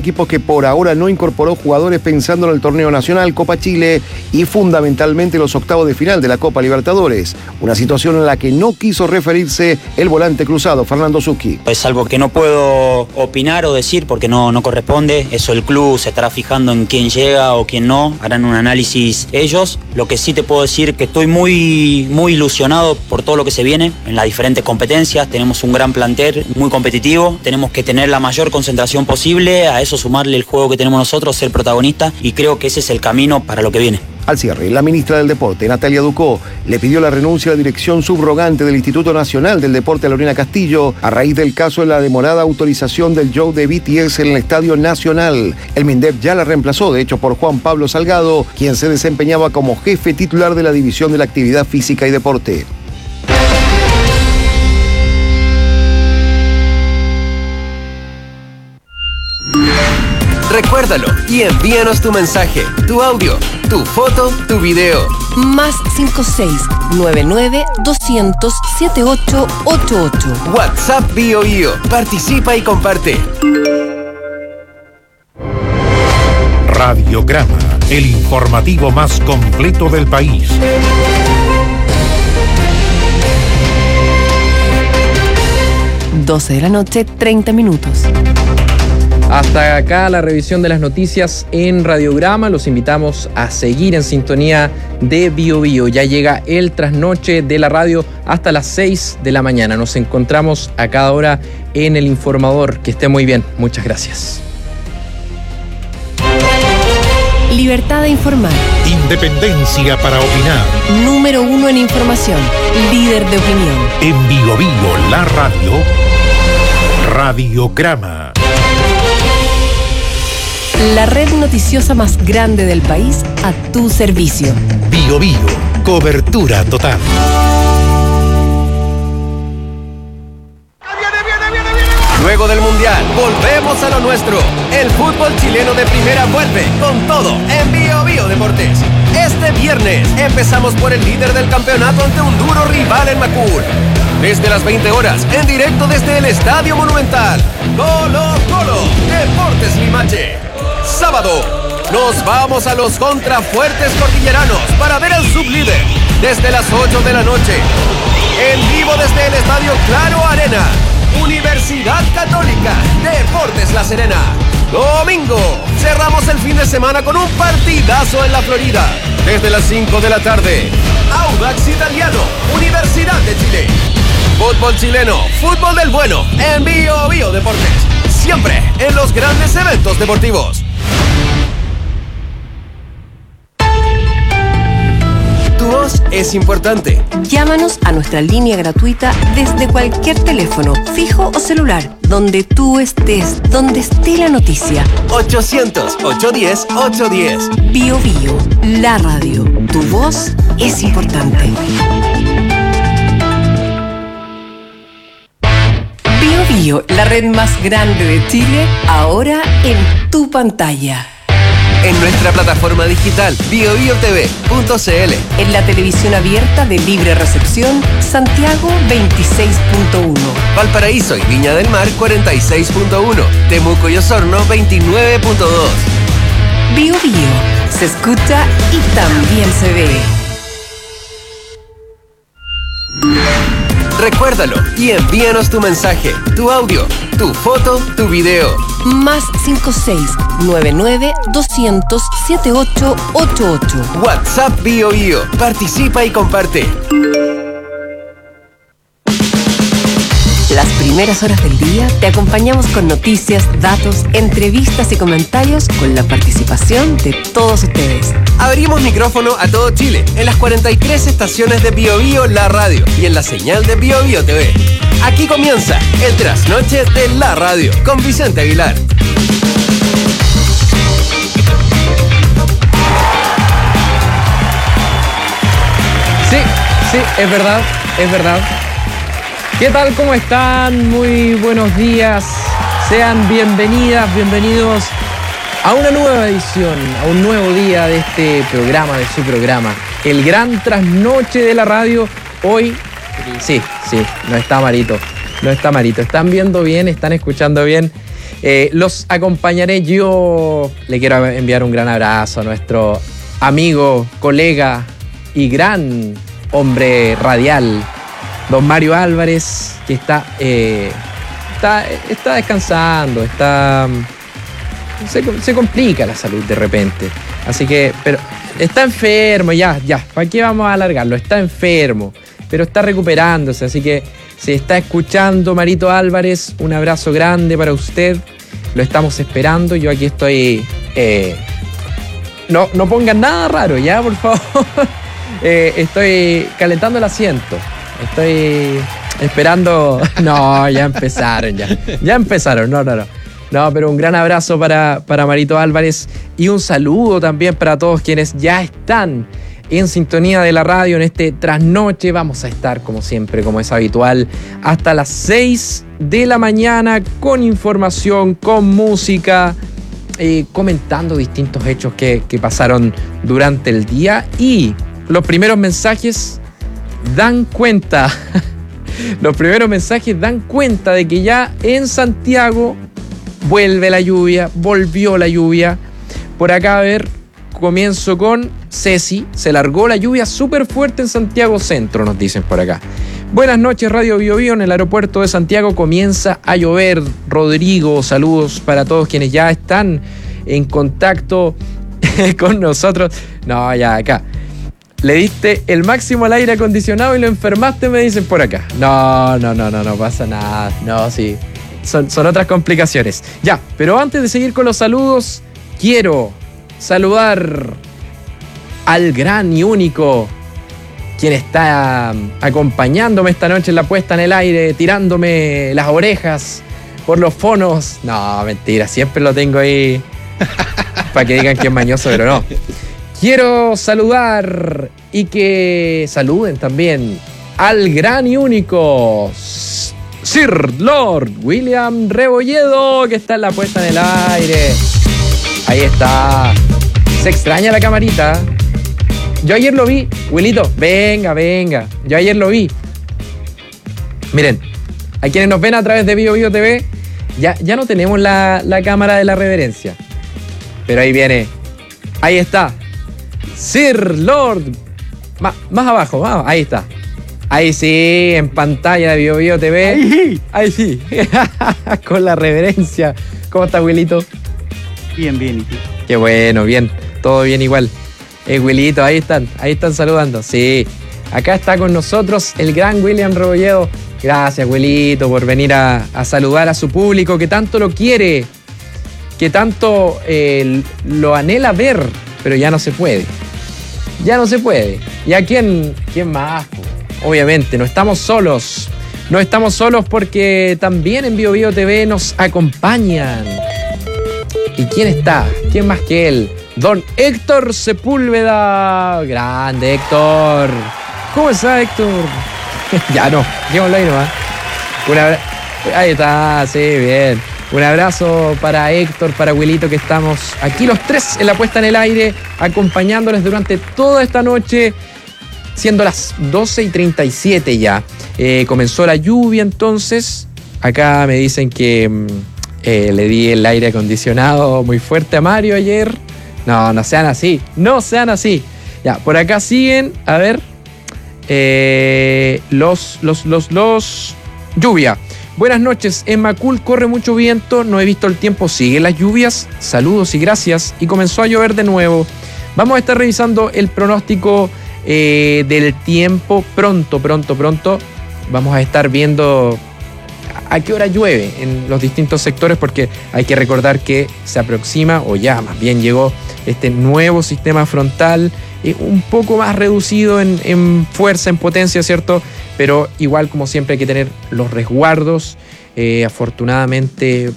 equipos que por ahora no incorporó jugadores pensando en el torneo nacional, Copa Chile y fundamentalmente los octavos de final de la Copa Libertadores. Una situación en la que no quiso referirse el volante cruzado, Fernando Zucchi. Es algo que no puedo opinar o decir porque no, no corresponde. Eso el club se estará fijando en quién llega o quién no. Harán un análisis ellos. Lo que sí te puedo decir que estoy muy, muy ilusionado por todo lo que se viene en las diferentes competencias. Tenemos un gran plantel, muy competitivo. Tenemos que tener la mayor concentración posible. A eso sumarle el juego que tenemos nosotros, ser protagonistas. Y creo que ese es el camino para lo que viene. Al cierre, la ministra del Deporte, Natalia Ducó, le pidió la renuncia a la dirección subrogante del Instituto Nacional del Deporte, Lorena Castillo, a raíz del caso de la demorada autorización del show de B T S en el Estadio Nacional. El MINDEP ya la reemplazó, de hecho, por Juan Pablo Salgado, quien se desempeñaba como jefe titular de la División de la Actividad Física y Deporte. Recuérdalo y envíanos tu mensaje, tu audio, tu foto, tu video. Más cinco seis nueve nueve dos cero cero siete ocho ocho ocho. WhatsApp Bio Bio. Participa y comparte. Radiograma, el informativo más completo del país. doce de la noche, treinta minutos. Hasta acá la revisión de las noticias en Radiograma. Los invitamos a seguir en sintonía de Bio Bio. Ya llega el trasnoche de la radio hasta las seis de la mañana. Nos encontramos a cada hora en El Informador. Que esté muy bien. Muchas gracias. Libertad de informar. Independencia para opinar. Número uno en información. Líder de opinión. En Bio Bio, la radio. Radiograma. La red noticiosa más grande del país a tu servicio. Bio Bio, cobertura total. Luego del Mundial, volvemos a lo nuestro. El fútbol chileno de primera vuelve con todo en Bio Bio Deportes. Este viernes empezamos por el líder del campeonato ante un duro rival en Macul. Desde las veinte horas, en directo desde el Estadio Monumental. Colo Colo, Deportes Limache. Sábado, nos vamos a los contrafuertes cordilleranos para ver al sublíder desde las ocho de la noche. En vivo desde el Estadio Claro Arena. Universidad Católica, Deportes La Serena. Domingo, cerramos el fin de semana con un partidazo en la Florida. Desde las cinco de la tarde, Audax Italiano, Universidad de Chile. Fútbol chileno, fútbol del bueno, en Bio Bio Deportes. Siempre en los grandes eventos deportivos. Tu voz es importante. Llámanos a nuestra línea gratuita desde cualquier teléfono, fijo o celular, donde tú estés, donde esté la noticia. ochocientos, ochocientos diez, ochocientos diez. Bio Bio, la radio. Tu voz es importante. Bio Bio, la red más grande de Chile, ahora en tu pantalla. En nuestra plataforma digital bio bio t v punto c l. En la televisión abierta de libre recepción, Santiago veintiséis punto uno. Valparaíso y Viña del Mar cuarenta y seis punto uno. Temuco y Osorno veintinueve punto dos. Bio Bio, se escucha y también se ve. Recuérdalo y envíanos tu mensaje, tu audio, tu foto, tu video. Más cinco seis nueve nueve dos cero cero siete ocho ocho ocho. WhatsApp Bio Bio. Participa y comparte. Las primeras horas del día te acompañamos con noticias, datos, entrevistas y comentarios con la participación de todos ustedes. Abrimos micrófono a todo Chile en las cuarenta y tres estaciones de Bio Bio La Radio y en la señal de Bio Bio T V. Aquí comienza el trasnoche de la radio con Vicente Aguilar. Sí, sí, es verdad, es verdad. ¿Qué tal? ¿Cómo están? Muy buenos días. Sean bienvenidas, bienvenidos a una nueva edición, a un nuevo día de este programa, de su programa, el gran trasnoche de la radio. Hoy, sí, sí, no está Marito, no está Marito. Están viendo bien, están escuchando bien. Eh, los acompañaré yo. Le quiero enviar un gran abrazo a nuestro amigo, colega y gran hombre radial, don Mario Álvarez, que está, eh, está, está descansando, está... Se, se complica la salud de repente. Así que, pero está enfermo, ya, ya. ¿Para qué vamos a alargarlo? Está enfermo, pero está recuperándose. Así que si está escuchando, Marito Álvarez, un abrazo grande para usted. Lo estamos esperando. Yo aquí estoy... Eh, no, no pongan nada raro, ya, por favor. eh, estoy calentando el asiento. Estoy esperando... No, ya empezaron, ya. Ya empezaron, no, no, no. No, pero un gran abrazo para, para Marito Álvarez y un saludo también para todos quienes ya están en sintonía de la radio en este trasnoche. Vamos a estar, como siempre, como es habitual, hasta las seis de la mañana con información, con música, eh, comentando distintos hechos que, que pasaron durante el día. Y los primeros mensajes dan cuenta, los primeros mensajes dan cuenta de que ya en Santiago vuelve la lluvia, volvió la lluvia. Por acá, a ver, comienzo con Ceci. Se largó la lluvia súper fuerte en Santiago Centro, nos dicen por acá. Buenas noches, Radio Bio Bio. En el aeropuerto de Santiago comienza a llover. Rodrigo, saludos para todos quienes ya están en contacto con nosotros. No, ya, acá. Le diste el máximo al aire acondicionado y lo enfermaste, me dicen por acá. No, no, no, no, no pasa nada. No, sí. Son, son otras complicaciones. Ya, pero antes de seguir con los saludos, quiero saludar al gran y único, quien está acompañándome esta noche en la puesta en el aire, tirándome las orejas por los fonos. No, mentira, siempre lo tengo ahí para que digan que es mañoso, pero no. Quiero saludar y que saluden también al gran y único Sir Lord William Rebolledo, que está en la puesta en el aire. Ahí está. Se extraña la camarita. Yo ayer lo vi. Willito, venga, venga. Yo ayer lo vi. Miren, a quienes nos ven a través de Bio Bio T V, ya, ya no tenemos la, la cámara de la reverencia. Pero ahí viene. Ahí está. Sir Lord. Más, más abajo, más abajo. Ahí está. Ahí sí, en pantalla de Bio Bio T V. Ahí sí. Ahí sí. Con la reverencia. ¿Cómo está, Willito? Bien, bien. Qué bueno, bien. Todo bien igual. Eh, Willito, ahí están. Ahí están saludando. Sí. Acá está con nosotros el gran William Rebolledo. Gracias, Willito, por venir a, a saludar a su público que tanto lo quiere, que tanto eh, lo anhela ver, pero ya no se puede. Ya no se puede. ¿Y a quién, quién más? Obviamente, no estamos solos. No estamos solos porque también en Bio Bio T V nos acompañan. ¿Y quién está? ¿Quién más que él? Don Héctor Sepúlveda. Grande, Héctor. ¿Cómo está, Héctor? Ya no, dejémoslo ahí nomás. Una... Ahí está, sí, bien. Un abrazo para Héctor, para Willito, que estamos aquí los tres en la puesta en el aire, acompañándoles durante toda esta noche, siendo las doce y treinta y siete ya. Eh, comenzó la lluvia entonces. Acá me dicen que eh, le di el aire acondicionado muy fuerte a Mario ayer. No, no sean así, no sean así. Ya, por acá siguen, a ver, eh, los, los, los, los, lluvia. Buenas noches, en Macul corre mucho viento, no he visto el tiempo, siguen las lluvias, saludos y gracias, y comenzó a llover de nuevo. Vamos a estar revisando el pronóstico eh, del tiempo pronto, pronto, pronto. Vamos a estar viendo a qué hora llueve en los distintos sectores, porque hay que recordar que se aproxima, o ya más bien llegó, este nuevo sistema frontal, eh, un poco más reducido en, en fuerza, en potencia, ¿cierto? Pero igual, como siempre, hay que tener los resguardos. Eh, afortunadamente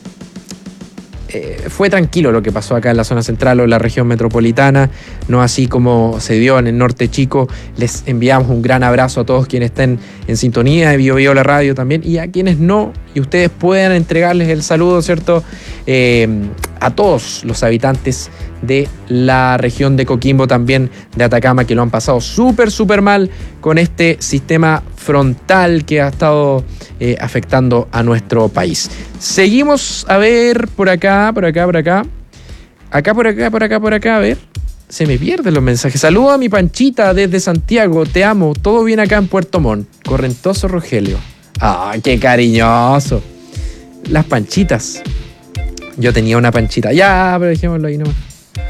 eh, fue tranquilo lo que pasó acá en la zona central o en la región metropolitana, no así como se dio en el norte chico. Les enviamos un gran abrazo a todos quienes estén en sintonía de Bio Bio la radio también, y a quienes no, y ustedes puedan entregarles el saludo, ¿cierto? Eh, a todos los habitantes de la región de Coquimbo, también de Atacama, que lo han pasado súper, súper mal con este sistema frontal que ha estado eh, afectando a nuestro país. Seguimos a ver por acá, por acá, por acá. Acá, por acá, por acá, por acá, a ver. Se me pierden los mensajes. Saludo a mi Panchita desde Santiago. Te amo. Todo bien acá en Puerto Montt. Correntoso Rogelio. ¡Ah, qué cariñoso! Las Panchitas. Yo tenía una Panchita. Ya, pero dejémoslo ahí nomás.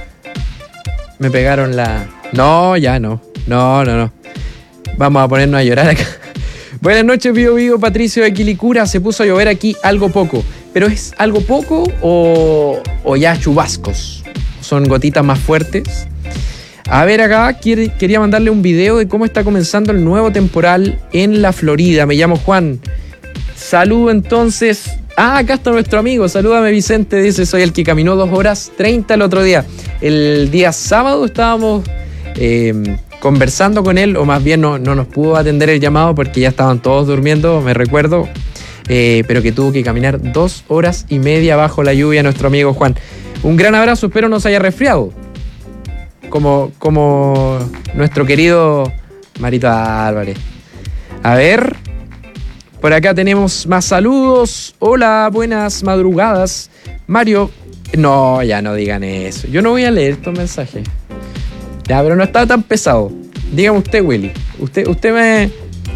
Me pegaron la... No, ya no. No, no, no. Vamos a ponernos a llorar acá. Buenas noches, Bio Bio, Patricio de Quilicura. Se puso a llover aquí algo poco. ¿Pero es algo poco o, o ya chubascos? ¿Son gotitas más fuertes? A ver, acá quiere, quería mandarle un video de cómo está comenzando el nuevo temporal en la Florida. Me llamo Juan. Saludo entonces... Ah, acá está nuestro amigo. Salúdame, Vicente. Dice, soy el que caminó dos horas treinta el otro día. El día sábado estábamos eh, conversando con él, o más bien no, no nos pudo atender el llamado porque ya estaban todos durmiendo, me recuerdo, eh, pero que tuvo que caminar dos horas y media bajo la lluvia nuestro amigo Juan. Un gran abrazo, espero no se haya resfriado. Como, como nuestro querido Marito Álvarez. A ver... Por acá tenemos más saludos. Hola, buenas madrugadas. Mario, no, ya no digan eso. Yo no voy a leer estos mensajes. Ya, pero no está tan pesado. Dígame usted, Willy. Usted, usted me...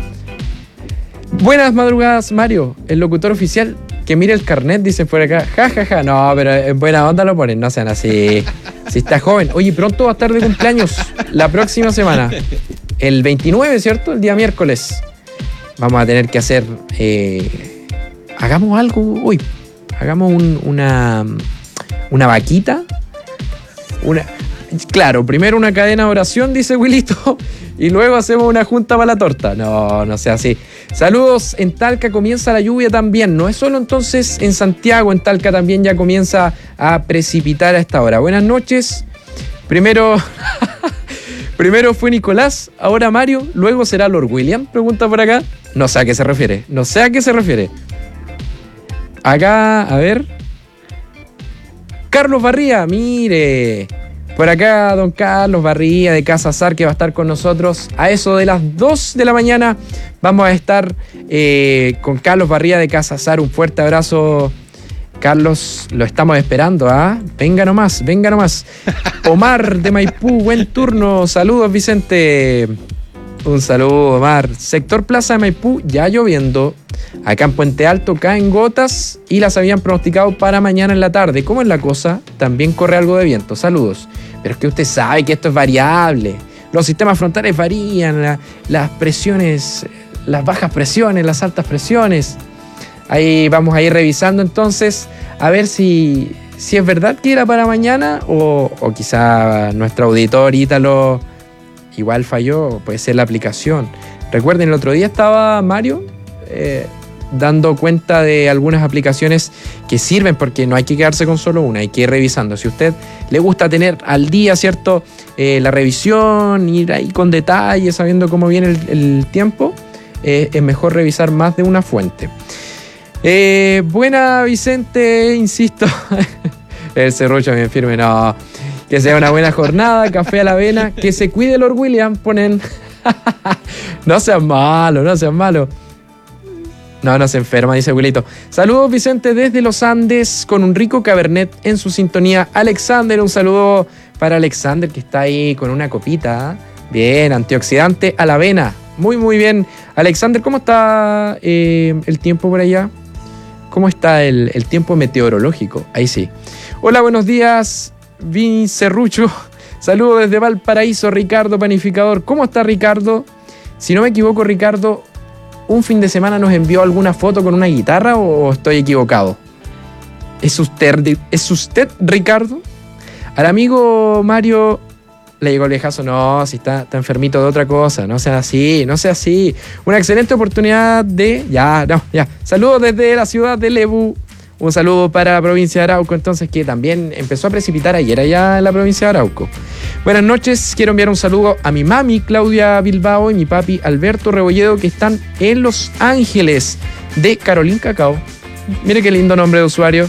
Buenas madrugadas, Mario. El locutor oficial que mire el carnet, dice por acá. Ja, ja, ja. No, pero en buena onda lo ponen. No sean así. Si está joven. Oye, pronto va a estar de cumpleaños. La próxima semana. El veintinueve, ¿cierto? El día miércoles. Vamos a tener que hacer... Eh, hagamos algo hoy. Hagamos un, una... Una vaquita. Una... Claro, primero una cadena de oración, dice Wilito. Y luego hacemos una junta para la torta. No, no sea así. Saludos. En Talca comienza la lluvia también. No es solo entonces en Santiago. En Talca también ya comienza a precipitar a esta hora. Buenas noches. Primero... Primero fue Nicolás, ahora Mario, luego será Lord William, pregunta por acá. No sé a qué se refiere, no sé a qué se refiere. Acá, a ver. Carlos Barría, mire. Por acá, don Carlos Barría de Casa Azar, que va a estar con nosotros a eso de las dos de la mañana. Vamos a estar eh, con Carlos Barría de Casa Azar. Un fuerte abrazo, Carlos, lo estamos esperando, ¿ah? ¿eh? Venga nomás, venga nomás. Omar de Maipú, buen turno. Saludos, Vicente. Un saludo, Omar. Sector Plaza de Maipú, ya lloviendo. Acá en Puente Alto caen gotas y las habían pronosticado para mañana en la tarde. ¿Cómo es la cosa? También corre algo de viento. Saludos. Pero es que usted sabe que esto es variable. Los sistemas frontales varían, la, las presiones, las bajas presiones, las altas presiones. Ahí vamos a ir revisando entonces a ver si, si es verdad que era para mañana o, o quizá nuestro auditor Ítalo igual falló, puede ser la aplicación. Recuerden, el otro día estaba Mario eh, dando cuenta de algunas aplicaciones que sirven, porque no hay que quedarse con solo una, hay que ir revisando. Si a usted le gusta tener al día, ¿cierto? Eh, la revisión, ir ahí con detalle, sabiendo cómo viene el, el tiempo, eh, es mejor revisar más de una fuente. Eh, buena, Vicente, insisto. El serrucho bien firme, no. Que sea una buena jornada, café a la avena, que se cuide Lord William, ponen. No sean malos, no sean malos. No, no se enferma, dice Wilito. Saludos, Vicente, desde los Andes, con un rico cabernet en su sintonía. Alexander, un saludo para Alexander, que está ahí con una copita. Bien, antioxidante a la avena. Muy, muy bien. Alexander, ¿cómo está eh, el tiempo por allá? ¿Cómo está el, el tiempo meteorológico? Ahí sí. Hola, buenos días, Vini Serrucho. Saludos desde Valparaíso, Ricardo Panificador. ¿Cómo está, Ricardo? Si no me equivoco, Ricardo, ¿un fin de semana nos envió alguna foto con una guitarra o estoy equivocado? ¿Es usted, ¿es usted Ricardo? Al amigo Mario le llegó el viejazo. No, si está, está enfermito de otra cosa. No sea así, no sea así. Una excelente oportunidad de... Ya, no, ya. Saludos desde la ciudad de Lebu. Un saludo para la provincia de Arauco, entonces, que también empezó a precipitar ayer allá en la provincia de Arauco. Buenas noches, quiero enviar un saludo a mi mami Claudia Bilbao y mi papi Alberto Rebolledo, que están en Los Ángeles, de Carolín Cacao. Mire qué lindo nombre de usuario.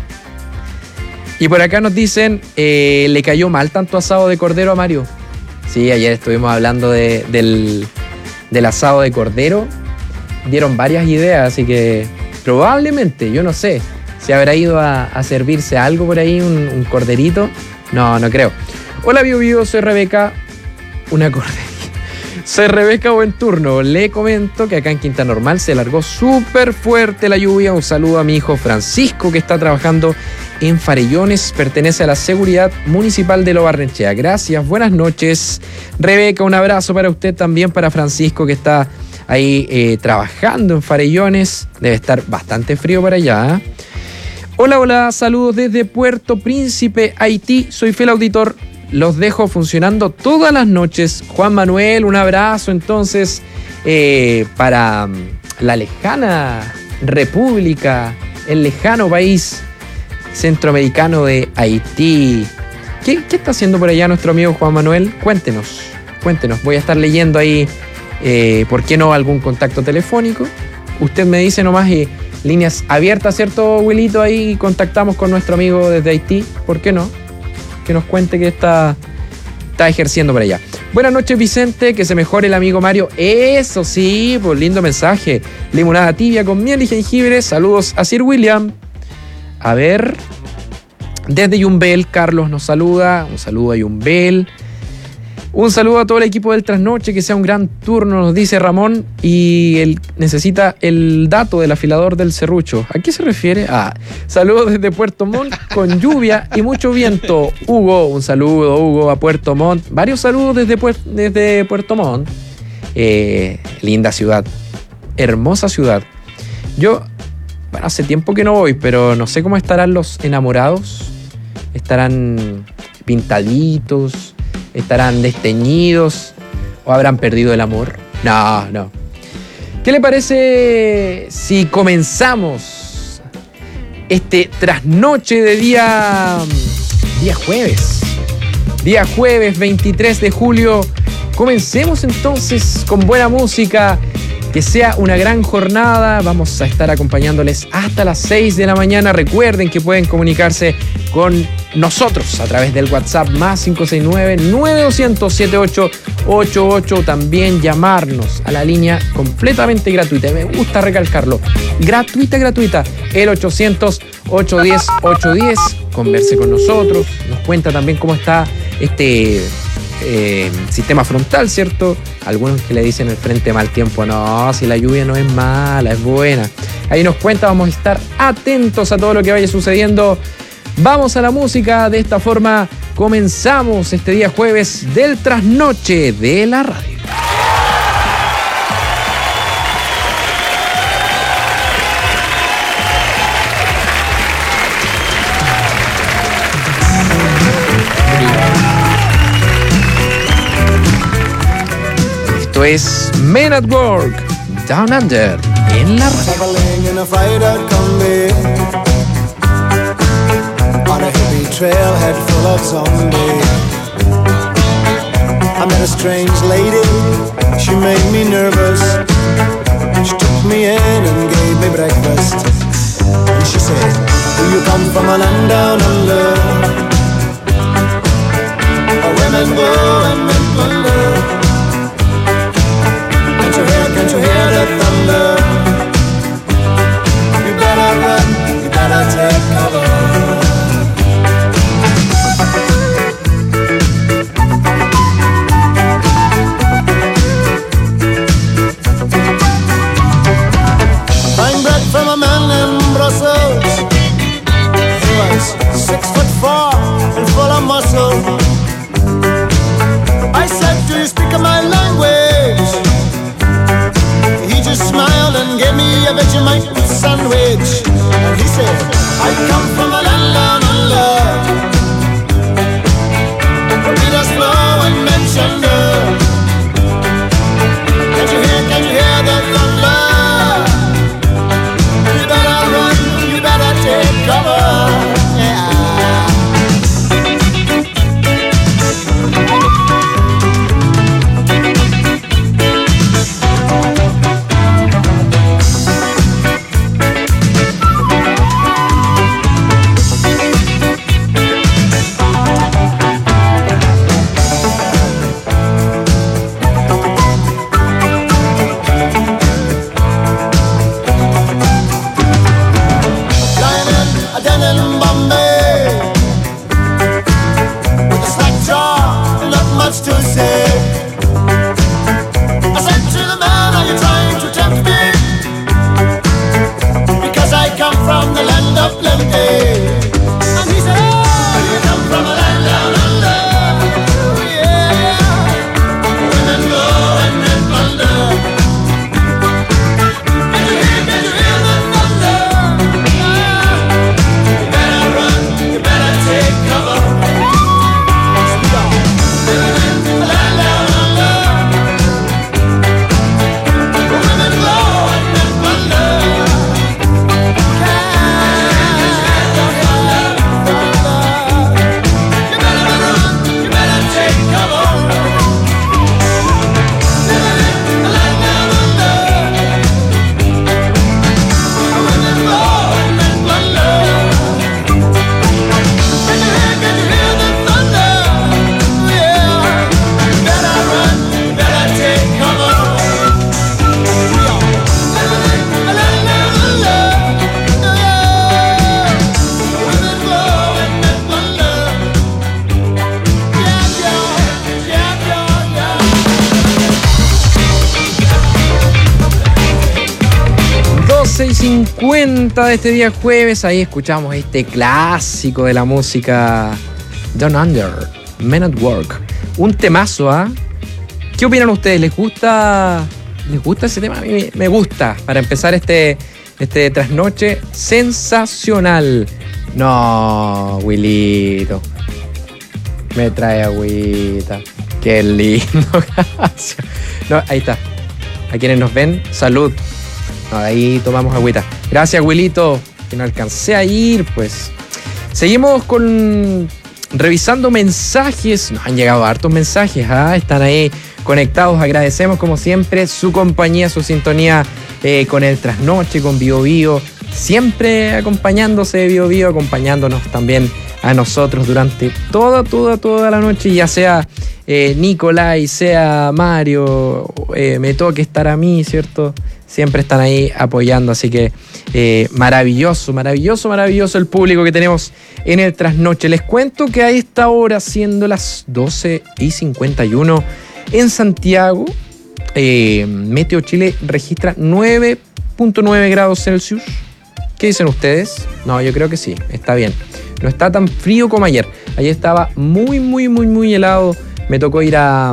Y por acá nos dicen, eh, ¿le cayó mal tanto asado de cordero a Mario? Sí, ayer estuvimos hablando de, del, del asado de cordero. dieron varias ideas, así que probablemente, yo no sé, si habrá ido a, a servirse algo por ahí, un, un corderito. No, no creo. Hola, Bio Bio, soy Rebeca. Una corderita. Soy Rebeca Buen Turno. Le comento que acá en Quinta Normal se largó súper fuerte la lluvia. Un saludo a mi hijo Francisco, que está trabajando en Farellones. Pertenece a la Seguridad Municipal de Lo Barnechea. Gracias, buenas noches. Rebeca, un abrazo para usted, también para Francisco, que está ahí eh, trabajando en Farellones. Debe estar bastante frío para allá, ¿eh? Hola, hola, saludos desde Puerto Príncipe, Haití. Soy fiel auditor. Los dejo funcionando todas las noches. Juan Manuel, un abrazo entonces eh, para la lejana república, el lejano país centroamericano de Haití. ¿Qué, qué está haciendo por allá nuestro amigo Juan Manuel? Cuéntenos, cuéntenos. Voy a estar leyendo ahí, eh, ¿por qué no algún contacto telefónico? Usted me dice nomás, y líneas abiertas, ¿cierto, Wilito? Ahí contactamos con nuestro amigo desde Haití. ¿Por qué no? Que nos cuente que está, está ejerciendo por allá. Buenas noches, Vicente, que se mejore el amigo Mario. Eso sí, pues lindo mensaje. Limonada tibia con miel y jengibre. Saludos a Sir William. A ver, desde Yumbel, Carlos nos saluda. Un saludo a Yumbel. Un saludo a todo el equipo del Trasnoche, que sea un gran turno, nos dice Ramón, y él necesita el dato del afilador del serrucho. ¿A qué se refiere? Ah, saludos desde Puerto Montt con lluvia y mucho viento. Hugo, un saludo, Hugo, a Puerto Montt. Varios saludos desde, Puer- desde Puerto Montt. Eh, linda ciudad, hermosa ciudad. Yo, bueno, hace tiempo que no voy, pero no sé cómo estarán los enamorados. Estarán pintaditos, estarán desteñidos o habrán perdido el amor. No, no. ¿Qué le parece si comenzamos este trasnoche de día, día jueves? Día jueves veintitrés de julio. Comencemos entonces con buena música. Que sea una gran jornada. Vamos a estar acompañándoles hasta las seis de la mañana. Recuerden que pueden comunicarse con nosotros a través del WhatsApp más cinco seis nueve, nueve dos cero cero, siete ocho ocho ocho. También llamarnos a la línea completamente gratuita. Me gusta recalcarlo. Gratuita, gratuita. El ochocientos, ochocientos diez, ochocientos diez. Converse con nosotros. Nos cuenta también cómo está este eh, sistema frontal, ¿cierto? Algunos que le dicen el frente mal tiempo. No, si la lluvia no es mala, es buena. Ahí nos cuenta, vamos a estar atentos a todo lo que vaya sucediendo. Vamos a la música. De esta forma comenzamos este día jueves del trasnoche de la radio. Esto es Men at Work, Down Under, en la radio. On a hippie trailhead full of zombies, I met a strange lady, she made me nervous. She took me in and gave me breakfast. And she said, do you come from a land down under, where women go and men plunder? Can't you hear, can't you hear the thunder? You better run, you better take cover. From a man in Brussels, he was six foot four and full of muscle. I said, do you speak my language? He just smiled and gave me a Vegemite sandwich. And he said, I come from a land down under, where rivers flow and men thunder. Can't you hear, can't you hear the thunder? Take cover, yeah. seis cincuenta de este día jueves. Ahí escuchamos este clásico de la música, Down Under, Men at Work. Un temazo, ¿ah? ¿eh? ¿Qué opinan ustedes? ¿Les gusta, ¿Les gusta ese tema? A mí me gusta. Para empezar este, este trasnoche sensacional. No, Wilito. Me trae agüita. Qué lindo. No, ahí está. A quienes nos ven, salud. No, ahí tomamos agüita. Gracias, Wilito, que no alcancé a ir, pues. Seguimos con revisando mensajes. Nos han llegado hartos mensajes, ¿ah? Están ahí conectados. Agradecemos, como siempre, su compañía, su sintonía eh, con el Trasnoche, con Bio Bio. Siempre acompañándose de Bio Bio, acompañándonos también a nosotros durante toda, toda, toda la noche, ya sea eh, Nicolai, sea Mario, eh, me toque estar a mí, ¿cierto? Siempre están ahí apoyando, así que eh, maravilloso, maravilloso, maravilloso el público que tenemos en el Trasnoche. Les cuento que a esta hora, siendo las doce y cincuenta y uno en Santiago, eh, Meteo Chile registra nueve punto nueve grados Celsius. ¿Qué dicen ustedes? No, yo creo que sí, está bien. No está tan frío como ayer. Ayer estaba muy, muy, muy, muy helado. Me tocó ir a,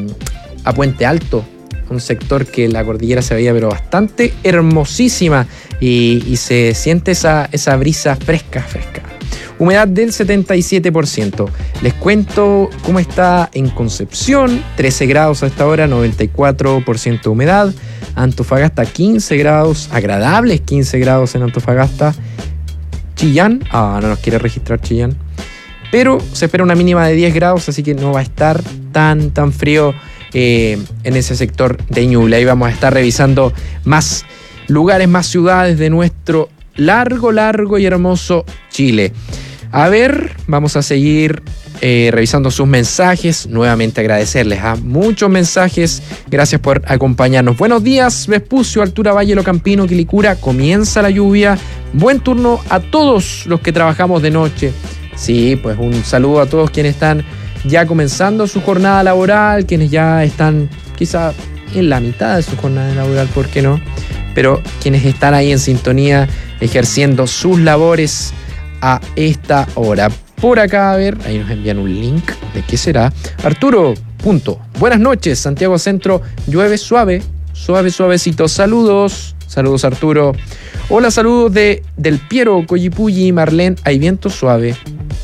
a Puente Alto, un sector que la cordillera se veía pero bastante hermosísima y, y se siente esa, esa brisa fresca, fresca. Humedad del setenta y siete por ciento. Les cuento cómo está en Concepción. trece grados a esta hora, noventa y cuatro por ciento de humedad. Antofagasta quince grados, agradables quince grados en Antofagasta. Chillán, ah, no nos quiere registrar Chillán. Pero se espera una mínima de diez grados, así que no va a estar tan, tan frío eh, en ese sector de Ñuble. Ahí vamos a estar revisando más lugares, más ciudades de nuestro largo, largo y hermoso Chile. A ver, vamos a seguir eh, revisando sus mensajes. Nuevamente agradecerles a muchos mensajes. Gracias por acompañarnos. Buenos días, Vespucio, Altura, Valle, Locampino, Quilicura. Comienza la lluvia. Buen turno a todos los que trabajamos de noche. Sí, pues un saludo a todos quienes están ya comenzando su jornada laboral, quienes ya están quizá en la mitad de su jornada laboral, ¿por qué no? Pero quienes están ahí en sintonía ejerciendo sus labores a esta hora. Por acá, a ver, ahí nos envían un link de qué será. Arturo, punto. Buenas noches, Santiago Centro, llueve suave, suave, suavecito. Saludos, saludos Arturo. Hola, saludos de Del Piero, Coyipulli, Marlén, hay viento suave.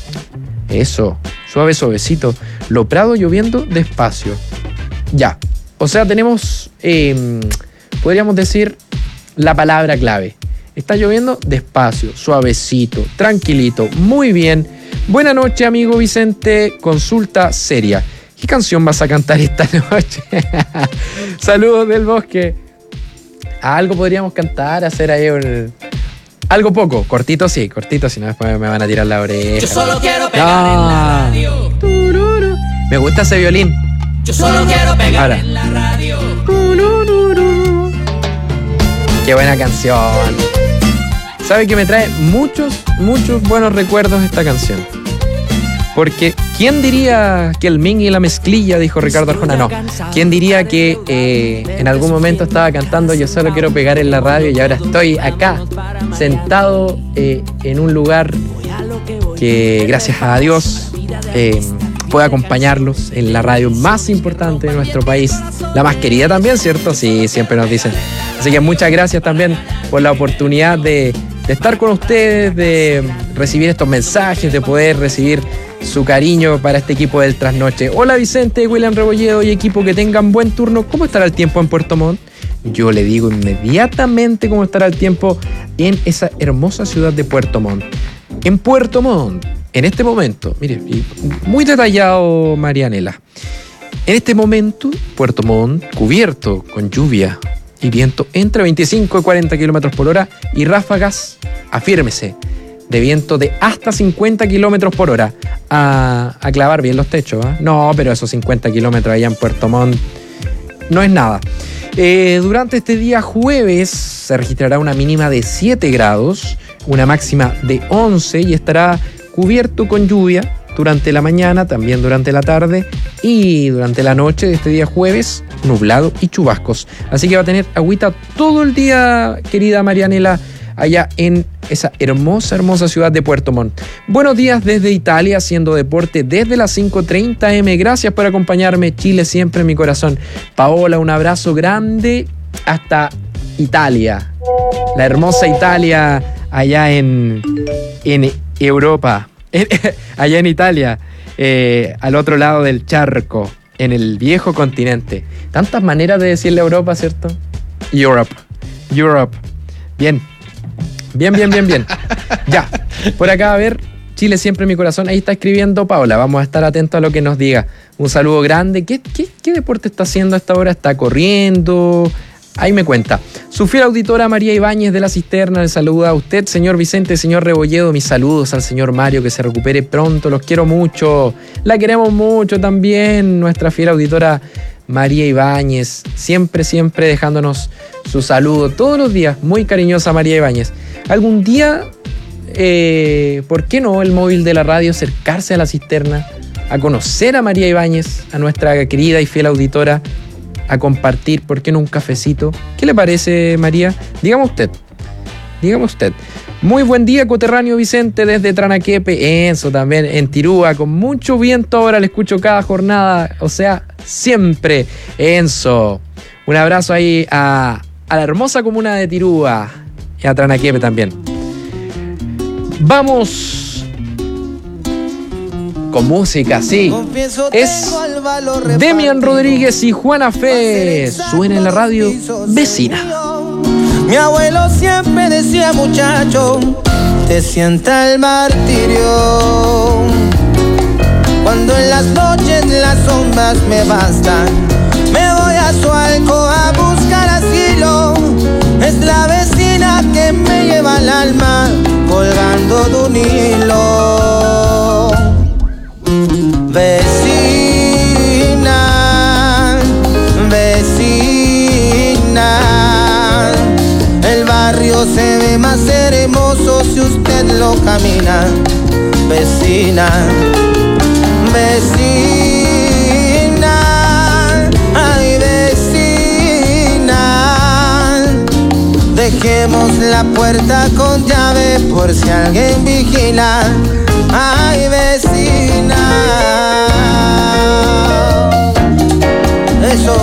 Eso, suave, suavecito. Lo Prado lloviendo despacio. Ya, o sea, tenemos, eh, podríamos decir, la palabra clave. Está lloviendo despacio, suavecito, tranquilito, muy bien. Buena noche, amigo Vicente. Consulta seria. ¿Qué canción vas a cantar esta noche? Saludos del bosque. Algo podríamos cantar, hacer ahí un... algo poco, cortito sí, cortito, si no después me van a tirar la oreja. Yo solo quiero pegar en la radio. Tururu. Me gusta ese violín. Yo solo quiero pegar Ahora. en la radio. Tururu. Qué buena canción. ¿Sabe que me trae muchos, muchos buenos recuerdos esta canción? Porque, ¿quién diría que el Ming y la mezclilla, dijo Ricardo Arjona? No. ¿Quién diría que eh, en algún momento estaba cantando Yo solo quiero pegar en la radio y ahora estoy acá, sentado eh, en un lugar que, gracias a Dios, eh, puede acompañarlos en la radio más importante de nuestro país, la más querida también, ¿cierto? Sí, siempre nos dicen. Así que muchas gracias también por la oportunidad de, de estar con ustedes, de recibir estos mensajes, de poder recibir su cariño para este equipo del Trasnoche. Hola Vicente, William Rebolledo y equipo, que tengan buen turno. ¿Cómo estará el tiempo en Puerto Montt? Yo le digo inmediatamente cómo estará el tiempo en esa hermosa ciudad de Puerto Montt. En Puerto Montt, en este momento, mire, muy detallado Marianela. En este momento, Puerto Montt cubierto con lluvia y viento entre veinticinco y cuarenta kilómetros por hora y ráfagas, afírmese, de viento de hasta cincuenta kilómetros por hora. A, a clavar bien los techos, ¿eh? No, pero esos cincuenta kilómetros allá en Puerto Montt no es nada. Eh, durante este día jueves se registrará una mínima de siete grados, una máxima de once y estará cubierto con lluvia durante la mañana, también durante la tarde y durante la noche de este día jueves, nublado y chubascos. Así que va a tener agüita todo el día, querida Marianela, allá en esa hermosa, hermosa ciudad de Puerto Montt. Buenos días desde Italia, haciendo deporte desde las cinco treinta eme. Gracias por acompañarme. Chile siempre en mi corazón. Paola, un abrazo grande hasta Italia. La hermosa Italia allá en, en Europa. Allá en Italia, eh, al otro lado del charco, en el viejo continente. Tantas maneras de decirle Europa, ¿cierto? Europe. Europe. Bien. Bien, bien, bien, bien. Ya. Por acá, a ver, Chile siempre en mi corazón. Ahí está escribiendo Paola. Vamos a estar atentos a lo que nos diga. Un saludo grande. ¿Qué, qué, qué deporte está haciendo a esta hora? ¿Está corriendo? Ahí me cuenta. Su fiel auditora María Ibáñez de La Cisterna le saluda a usted, señor Vicente, señor Rebolledo. Mis saludos al señor Mario, que se recupere pronto. Los quiero mucho. La queremos mucho también. Nuestra fiel auditora María Ibáñez. Siempre, siempre dejándonos su saludo todos los días. Muy cariñosa María Ibáñez. Algún día, eh, ¿por qué no el móvil de la radio acercarse a La Cisterna? A conocer a María Ibáñez, a nuestra querida y fiel auditora. A compartir, ¿por qué no un cafecito? ¿Qué le parece, María? Dígame usted, dígame usted. Muy buen día, coterráneo Vicente, desde Tranaquepe, Enzo también, en Tirúa, con mucho viento ahora, le escucho cada jornada, o sea, siempre, Enzo. Un abrazo ahí a, a la hermosa comuna de Tirúa y a Tranaquepe también. Vamos con música, sí. Es Demian Rodríguez y Juana Fe. Suena en la radio Vecina. Mi abuelo siempre decía, muchacho, te sienta el martirio. Cuando en las noches las sombras me bastan, me voy a su alcoba a buscar asilo. Es la vecina que me lleva el alma colgando de un hilo. Vecina, vecina, el barrio se ve más hermoso si usted lo camina. Vecina, vecina, ay vecina, dejemos la puerta con llave por si alguien vigila. Ay vecina, eso.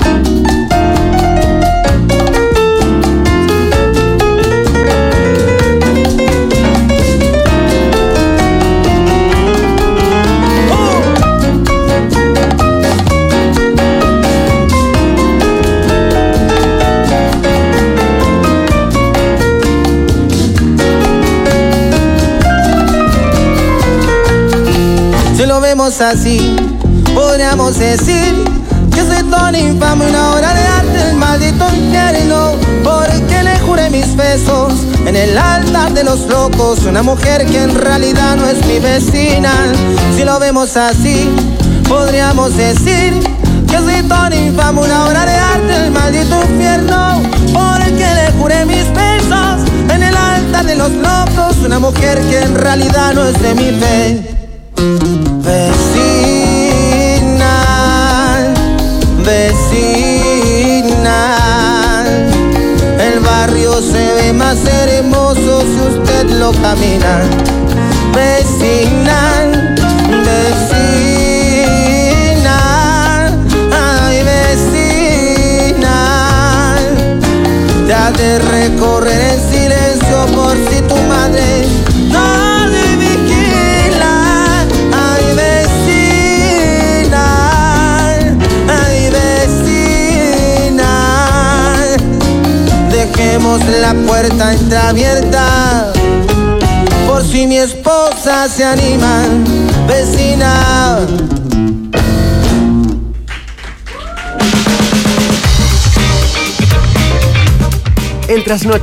Si lo vemos así, podríamos decir que soy tan infame, una obra de arte, el maldito infierno, porque le juré mis besos en el altar de los locos, una mujer que en realidad no es mi vecina. Si lo vemos así, podríamos decir que soy tan infame, una obra de arte, el maldito infierno, porque le juré mis besos en el altar de los locos, una mujer que en realidad no es de mi fe. Vecina, vecina, el barrio se ve más hermoso si usted lo camina. Vecina, vecina, ay vecina, te has de recorrer en silencio por si tu madre no te vigila. Ay vecina, ay vecina, dejemos la puerta entreabierta por si mi esposa se anima. Vecina. El trasnoche